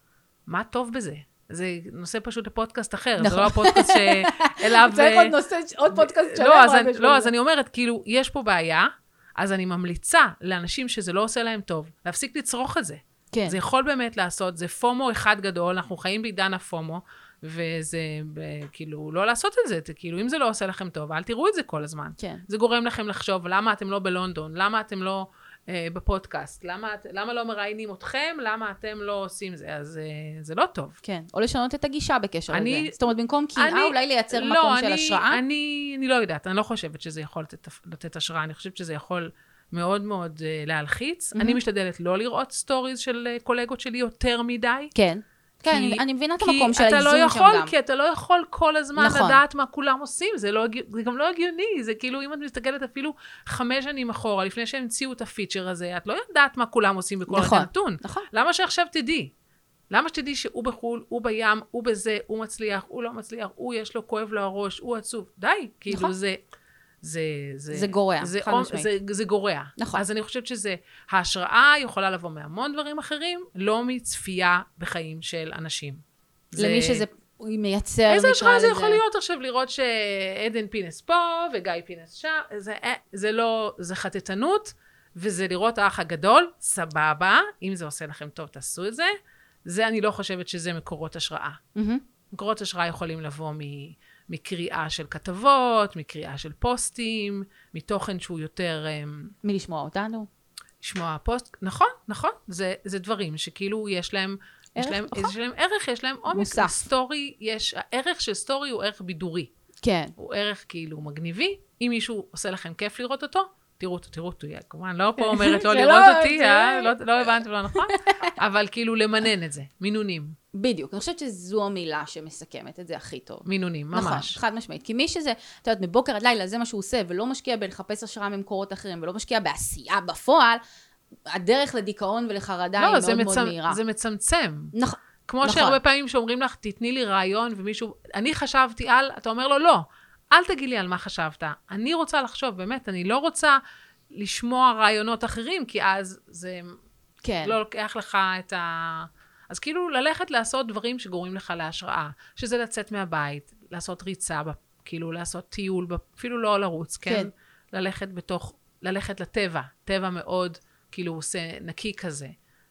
מה טוב בזה? זה נושא פשוט לפודקאסט אחר, נכון. זה לא הפודקאסט שאליו... צריך עוד נושא, עוד פודקאסט שלם. לא, אז, אני, לא אז אני אומרת, כאילו, יש פה בעיה, אז אני ממליצה לאנשים שזה לא עושה להם טוב, להפסיק לצרוך את זה. כן. זה יכול באמת לעשות, זה פומו אחד גדול, אנחנו חיים בעידן הפומו, וזה כאילו, לא לעשות את זה, זה כאילו, אם זה לא עושה לכם טוב, אל תראו את זה כל הזמן. כן. זה גורם לכם לחשוב, למה אתם לא בלונדון, למה אתם לא... בפודקאסט, למה, למה לא מראיינים אתכם, למה אתם לא עושים זה, אז זה לא טוב. כן, או לשנות את הגישה בקשר אני, לזה. זאת אומרת, במקום קנאה, אולי לייצר לא, מקום אני, של השראה? אני, אני לא יודעת, אני לא חושבת שזה יכול לתת, לתת השראה, אני חושבת שזה יכול מאוד מאוד uh, להלחיץ. Mm-hmm. אני משתדלת לא לראות סטוריז של uh, קולגות שלי יותר מדי. כן. כן, כי, אני, אני מבינה את המקום של האיזון לא שם יכול, גם. כי אתה לא יכול כל הזמן נכון. לדעת מה כולם עושים, זה, לא, זה גם לא הגיוני, זה כאילו אם את מסתכלת אפילו חמש שנים אחורה, לפני שהם המציאו את הפיצ'ר הזה, את לא יודעת מה כולם עושים בכל נכון. הנתון. נכון. למה שעכשיו תדעי? למה שתדעי שהוא בחול, הוא בים, הוא בזה, הוא מצליח, הוא לא מצליח, הוא יש לו, כואב לו הראש, הוא עצוב, די, כאילו נכון. זה... זה, זה, זה גורע, זה, חד משמעית. זה, זה גורע. נכון. אז אני חושבת שזה, ההשראה יכולה לבוא מהמון דברים אחרים, לא מצפייה בחיים של אנשים. למי זה... שזה מייצר, איזה השראה זה יכול להיות עכשיו לראות שעדן פינס פה וגיא פינס שם, זה, זה לא, זה חטטנות, וזה לראות האח הגדול, סבבה, אם זה עושה לכם טוב, תעשו את זה. זה אני לא חושבת שזה מקורות השראה. Mm-hmm. מקורות השראה יכולים לבוא מ... מקריאה של כתבות, מקריאה של פוסטים, מתוכן שהוא יותר... מלשמוע אותנו. לשמוע פוסט, נכון, נכון. זה, זה דברים שכאילו יש להם, ערך, יש להם, נכון. יש להם ערך, יש להם עומק. מוסף. סטורי, יש, הערך של סטורי הוא ערך בידורי. כן. הוא ערך כאילו מגניבי. אם מישהו עושה לכם כיף לראות אותו, תראו אותו, תראו אותו. כמובן, לא פה אומרת לא לראות אותי, לא הבנת לא נכון. אבל כאילו למנן את זה, מינונים. בדיוק, אני חושבת שזו המילה שמסכמת את זה הכי טוב. מינונים, ממש. נכון, חד משמעית. כי מי שזה, אתה יודעת, מבוקר עד לילה, זה מה שהוא עושה, ולא משקיע בלחפש השראה ממקורות אחרים, ולא משקיע בעשייה בפועל, הדרך לדיכאון ולחרדה לא, היא מאוד מצ... מאוד מהירה. זה מצמצם. נכון. כמו נכון. שהרבה פעמים שאומרים לך, תתני לי רעיון, ומישהו, אני חשבתי על, אתה אומר לו, לא, אל תגיד לי על מה חשבת. אני רוצה לחשוב, באמת, אני לא רוצה לשמוע רעיונות אחרים, כי אז זה כן. לא לוקח לך את ה... אז כאילו ללכת לעשות דברים שגורמים לך להשראה, שזה לצאת מהבית, לעשות ריצה, כאילו לעשות טיול, אפילו לא לרוץ, כן? כן. ללכת בתוך, ללכת לטבע, טבע מאוד, כאילו עושה נקי כזה.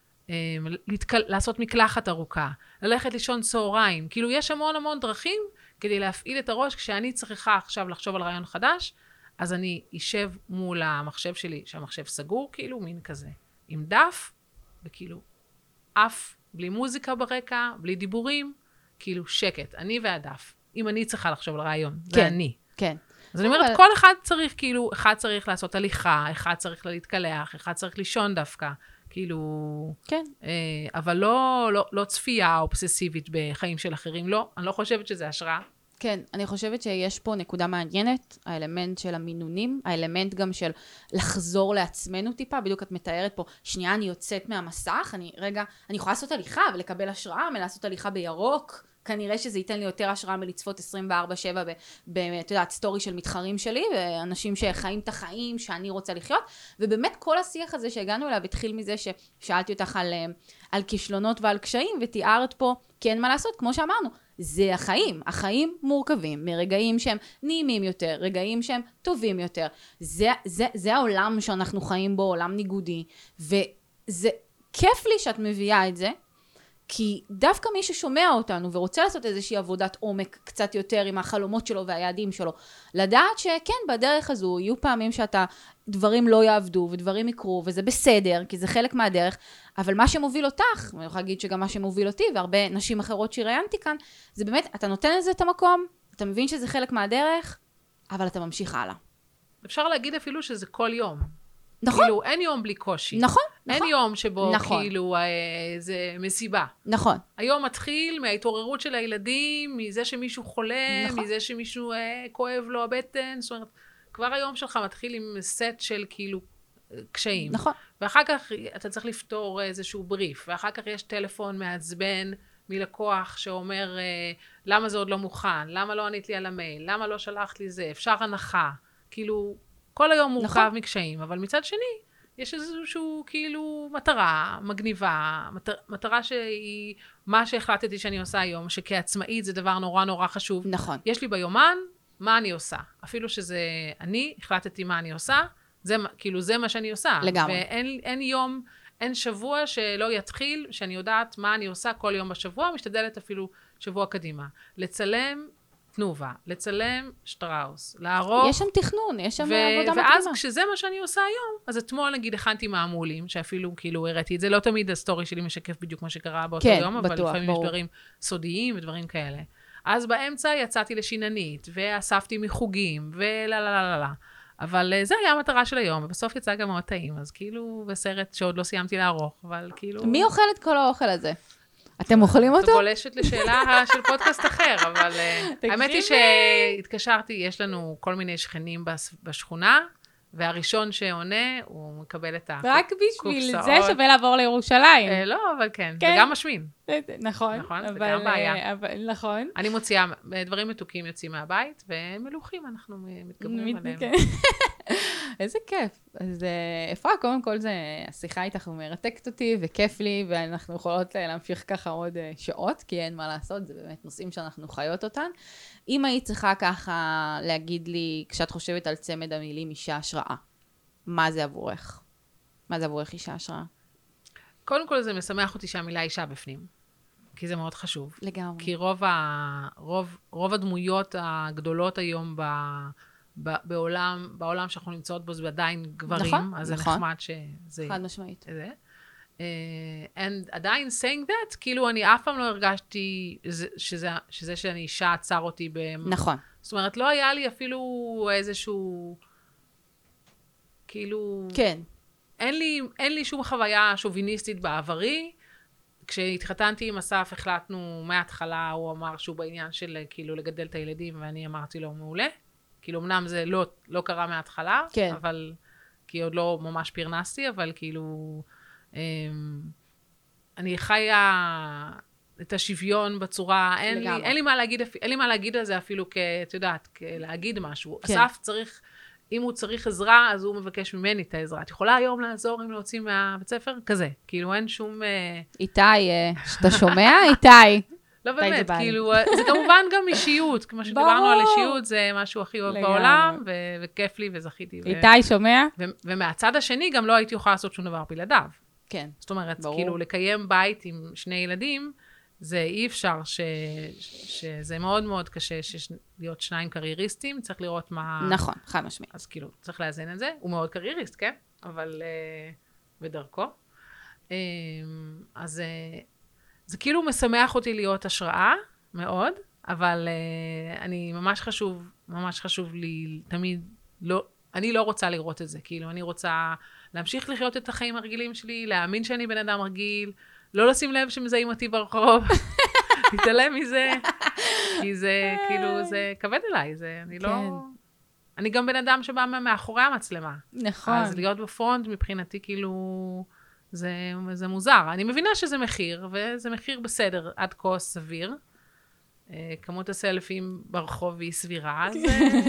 להתקל, לעשות מקלחת ארוכה, ללכת לישון צהריים, כאילו יש המון המון דרכים כדי להפעיל את הראש, כשאני צריכה עכשיו לחשוב על רעיון חדש, אז אני יישב מול המחשב שלי, שהמחשב סגור, כאילו מין כזה, עם דף, וכאילו, אף, בלי מוזיקה ברקע, בלי דיבורים, כאילו שקט, אני והדף. אם אני צריכה לחשוב על רעיון, כן, זה אני. כן. אז אני אומרת, אבל... כל אחד צריך, כאילו, אחד צריך לעשות הליכה, אחד צריך להתקלח, אחד צריך לישון דווקא, כאילו... כן. אה, אבל לא, לא, לא צפייה אובססיבית בחיים של אחרים, לא. אני לא חושבת שזה השראה. כן, אני חושבת שיש פה נקודה מעניינת, האלמנט של המינונים, האלמנט גם של לחזור לעצמנו טיפה, בדיוק את מתארת פה, שנייה אני יוצאת מהמסך, אני רגע, אני יכולה לעשות הליכה ולקבל השראה, מלעשות הליכה בירוק, כנראה שזה ייתן לי יותר השראה מלצפות עשרים וארבע שבע ב, את יודעת, סטורי של מתחרים שלי, ואנשים שחיים את החיים שאני רוצה לחיות, ובאמת כל השיח הזה שהגענו אליו התחיל מזה ששאלתי אותך על, על כישלונות ועל קשיים, ותיארת פה, כי אין מה לעשות, כמו שאמרנו, זה החיים. החיים מורכבים מרגעים שהם נעימים יותר, רגעים שהם טובים יותר. זה, זה, זה העולם שאנחנו חיים בו, עולם ניגודי, וזה כיף לי שאת מביאה את זה, כי דווקא מי ששומע אותנו ורוצה לעשות איזושהי עבודת עומק קצת יותר עם החלומות שלו והיעדים שלו, לדעת שכן, בדרך הזו יהיו פעמים שאתה, דברים לא יעבדו ודברים יקרו, וזה בסדר, כי זה חלק מהדרך, אבל מה שמוביל אותך, אני יכולה להגיד שגם מה שמוביל אותי, והרבה נשים אחרות שראיינתי כאן, זה באמת, אתה נותן לזה את המקום, אתה מבין שזה חלק מהדרך, אבל אתה ממשיך הלאה. אפשר להגיד אפילו שזה כל יום. נכון. כאילו, אין יום בלי קושי. נכון, נכון. אין יום שבו נכון. כאילו אה, זה מסיבה. נכון. היום מתחיל מההתעוררות של הילדים, מזה שמישהו חולה, נכון. מזה שמישהו אה, כואב לו הבטן, זאת אומרת, כבר היום שלך מתחיל עם סט של כאילו קשיים. נכון. ואחר כך אתה צריך לפתור איזשהו בריף, ואחר כך יש טלפון מעצבן מלקוח שאומר, אה, למה זה עוד לא מוכן, למה לא ענית לי על המייל, למה לא שלחת לי זה, אפשר הנחה, כאילו... כל היום מורכב נכון. מקשיים, אבל מצד שני, יש איזשהו כאילו מטרה מגניבה, מטר, מטרה שהיא מה שהחלטתי שאני עושה היום, שכעצמאית זה דבר נורא נורא חשוב. נכון. יש לי ביומן, מה אני עושה? אפילו שזה אני, החלטתי מה אני עושה, זה, כאילו זה מה שאני עושה. לגמרי. ואין אין יום, אין שבוע שלא יתחיל, שאני יודעת מה אני עושה כל יום בשבוע, משתדלת אפילו שבוע קדימה. לצלם, תנובה, לצלם שטראוס, לערוך. יש שם תכנון, יש שם ו- עבודה מתאימה. ואז כשזה מה שאני עושה היום, אז אתמול נגיד הכנתי מעמולים, שאפילו כאילו הראיתי את זה, לא תמיד הסטורי שלי משקף בדיוק מה שקרה באותו כן, יום, אבל בטוח, לפעמים ברור. יש דברים סודיים ודברים כאלה. אז באמצע יצאתי לשיננית, ואספתי מחוגים, ולא לא לא לא לא. אבל זה היה המטרה של היום, ובסוף יצא גם מאוד טעים, אז כאילו בסרט שעוד לא סיימתי לערוך, אבל כאילו... מי אוכל את כל האוכל הזה? אתם אוכלים אותו? אתה גולשת לשאלה של פודקאסט אחר, אבל האמת היא שהתקשרתי, יש לנו כל מיני שכנים בשכונה, והראשון שעונה, הוא מקבל את הקופסאות. רק בשביל זה שווה לעבור לירושלים. לא, אבל כן, וגם משמין. נכון. נכון, זה גם בעיה. נכון. אני מוציאה, דברים מתוקים יוצאים מהבית, והם מלוכים, אנחנו מתגברים עליהם. איזה כיף. אז אפרת, קודם כל זה, השיחה איתך מרתקת אותי, וכיף לי, ואנחנו יכולות להמשיך ככה עוד שעות, כי אין מה לעשות, זה באמת נושאים שאנחנו חיות אותן. אם היית צריכה ככה להגיד לי, כשאת חושבת על צמד המילים אישה השראה, מה זה עבורך? מה זה עבורך אישה השראה? קודם כל זה משמח אותי שהמילה אישה בפנים, כי זה מאוד חשוב. לגמרי. כי רוב, ה, רוב, רוב הדמויות הגדולות היום ב, ב, בעולם, בעולם שאנחנו נמצאות בו זה עדיין גברים, נכון, אז נכון. זה נחמד שזה... חד משמעית. זה. Uh, and עדיין saying that, כאילו אני אף פעם לא הרגשתי שזה, שזה שאני אישה עצר אותי ב... נכון. זאת אומרת, לא היה לי אפילו איזשהו, כאילו... כן. אין לי, אין לי שום חוויה שוביניסטית בעברי. כשהתחתנתי עם אסף, החלטנו מההתחלה, הוא אמר שהוא בעניין של כאילו לגדל את הילדים, ואני אמרתי לו מעולה. כאילו, אמנם זה לא, לא קרה מההתחלה, כן. אבל, כי עוד לא ממש פרנסתי, אבל כאילו, אני חיה את השוויון בצורה, אין לי, אין לי מה להגיד, אין לי מה להגיד על זה אפילו כ, את יודעת, להגיד משהו. כן. אסף צריך, אם הוא צריך עזרה, אז הוא מבקש ממני את העזרה. את יכולה היום לעזור אם להוציא מהבית ספר? כזה. כאילו, אין שום... איתי, שאתה שומע? איתי. לא באמת, כאילו, זה כמובן גם אישיות. כמו שדיברנו על אישיות, זה משהו הכי אוהב בעולם, וכיף לי וזכיתי. איתי, שומע? ומהצד השני, גם לא הייתי יכולה לעשות שום דבר בלעדיו. כן. זאת אומרת, כאילו, לקיים בית עם שני ילדים, זה אי אפשר ש... שזה מאוד מאוד קשה להיות שניים קרייריסטים, צריך לראות מה... נכון, חד משמעית. אז כאילו, צריך לאזן את זה. הוא מאוד קרייריסט, כן? אבל uh, בדרכו. אז זה כאילו משמח אותי להיות השראה, מאוד, אבל אני ממש חשוב, ממש חשוב לי תמיד, לא, אני לא רוצה לראות את זה, כאילו, אני רוצה להמשיך לחיות את החיים הרגילים שלי, להאמין שאני בן אדם רגיל, לא לשים לב שמזהים אותי ברחוב, להתעלם מזה, כי זה, כאילו, זה כבד אליי, זה, אני לא... אני גם בן אדם שבא מאחורי המצלמה. נכון. אז להיות בפרונט, מבחינתי, כאילו, זה, זה מוזר. אני מבינה שזה מחיר, וזה מחיר בסדר, עד כה סביר. כמות הסלפים ברחוב היא סבירה, אז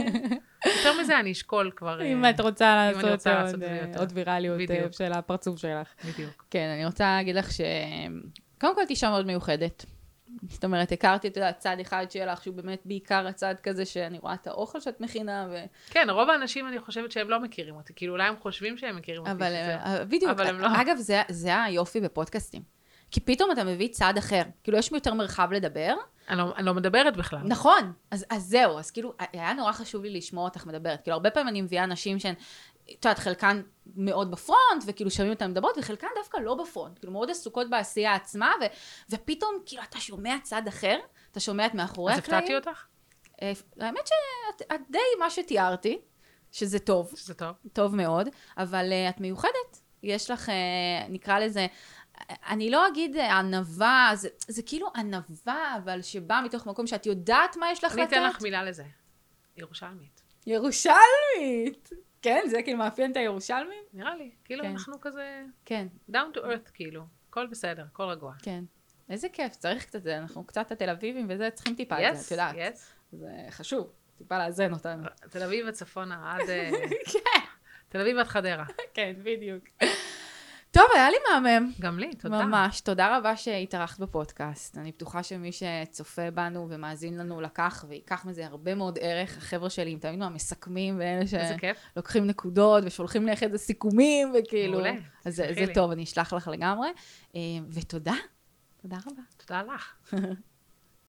יותר מזה אני אשקול כבר... אם את רוצה לעשות עוד ויראליות של הפרצוף שלך. בדיוק. כן, אני רוצה להגיד לך ש... קודם כל, את אישה מאוד מיוחדת. זאת אומרת, הכרתי את הצד אחד שלך, שהוא באמת בעיקר הצד כזה שאני רואה את האוכל שאת מכינה. ו... כן, רוב האנשים אני חושבת שהם לא מכירים אותי. כאילו, אולי הם חושבים שהם מכירים אותי. אבל, בדיוק. אבל הם לא. אגב, זה, זה היופי בפודקאסטים. כי פתאום אתה מביא צד אחר. כאילו, יש יותר מרחב לדבר. אני לא, אני לא מדברת בכלל. נכון. אז, אז זהו. אז כאילו, היה נורא חשוב לי לשמוע אותך מדברת. כאילו, הרבה פעמים אני מביאה אנשים שהן, את יודעת, חלקן מאוד בפרונט, וכאילו שומעים אותם מדברות, וחלקן דווקא לא בפרונט. כאילו, מאוד עסוקות בעשייה עצמה, ו, ופתאום, כאילו, אתה שומע צד אחר, אתה שומע את מאחורי הקלעים. אז הפתעתי אותך? האמת שאת את די מה שתיארתי, שזה טוב. שזה טוב. טוב מאוד, אבל uh, את מיוחדת. יש לך, uh, נקרא לזה, אני לא אגיד ענווה, זה, זה כאילו ענווה, אבל שבא מתוך מקום שאת יודעת מה יש לך לתת. אני אתן לך מילה לזה. ירושלמית. ירושלמית! כן, זה כאילו מאפיין את הירושלמים? נראה לי. כאילו כן. אנחנו כזה... כן. down to earth, כאילו. הכל בסדר, הכל רגוע. כן. איזה כיף, צריך קצת זה. אנחנו קצת התל אביבים וזה, צריכים טיפה yes, את זה, את יודעת. Yes, זה חשוב, טיפה לאזן אותנו. תל אביב וצפונה עד... כן. תל אביב עד חדרה. כן, בדיוק. טוב, היה לי מהמם. גם לי, תודה. ממש, תודה רבה שהתארחת בפודקאסט. אני בטוחה שמי שצופה בנו ומאזין לנו לקח, ויקח מזה הרבה מאוד ערך. החבר'ה שלי, הם תמיד המסכמים, ואלה שלוקחים נקודות ושולחים לך איזה סיכומים, וכאילו... מעולה. אז זה טוב, אני אשלח לך לגמרי. ותודה. תודה רבה. תודה לך.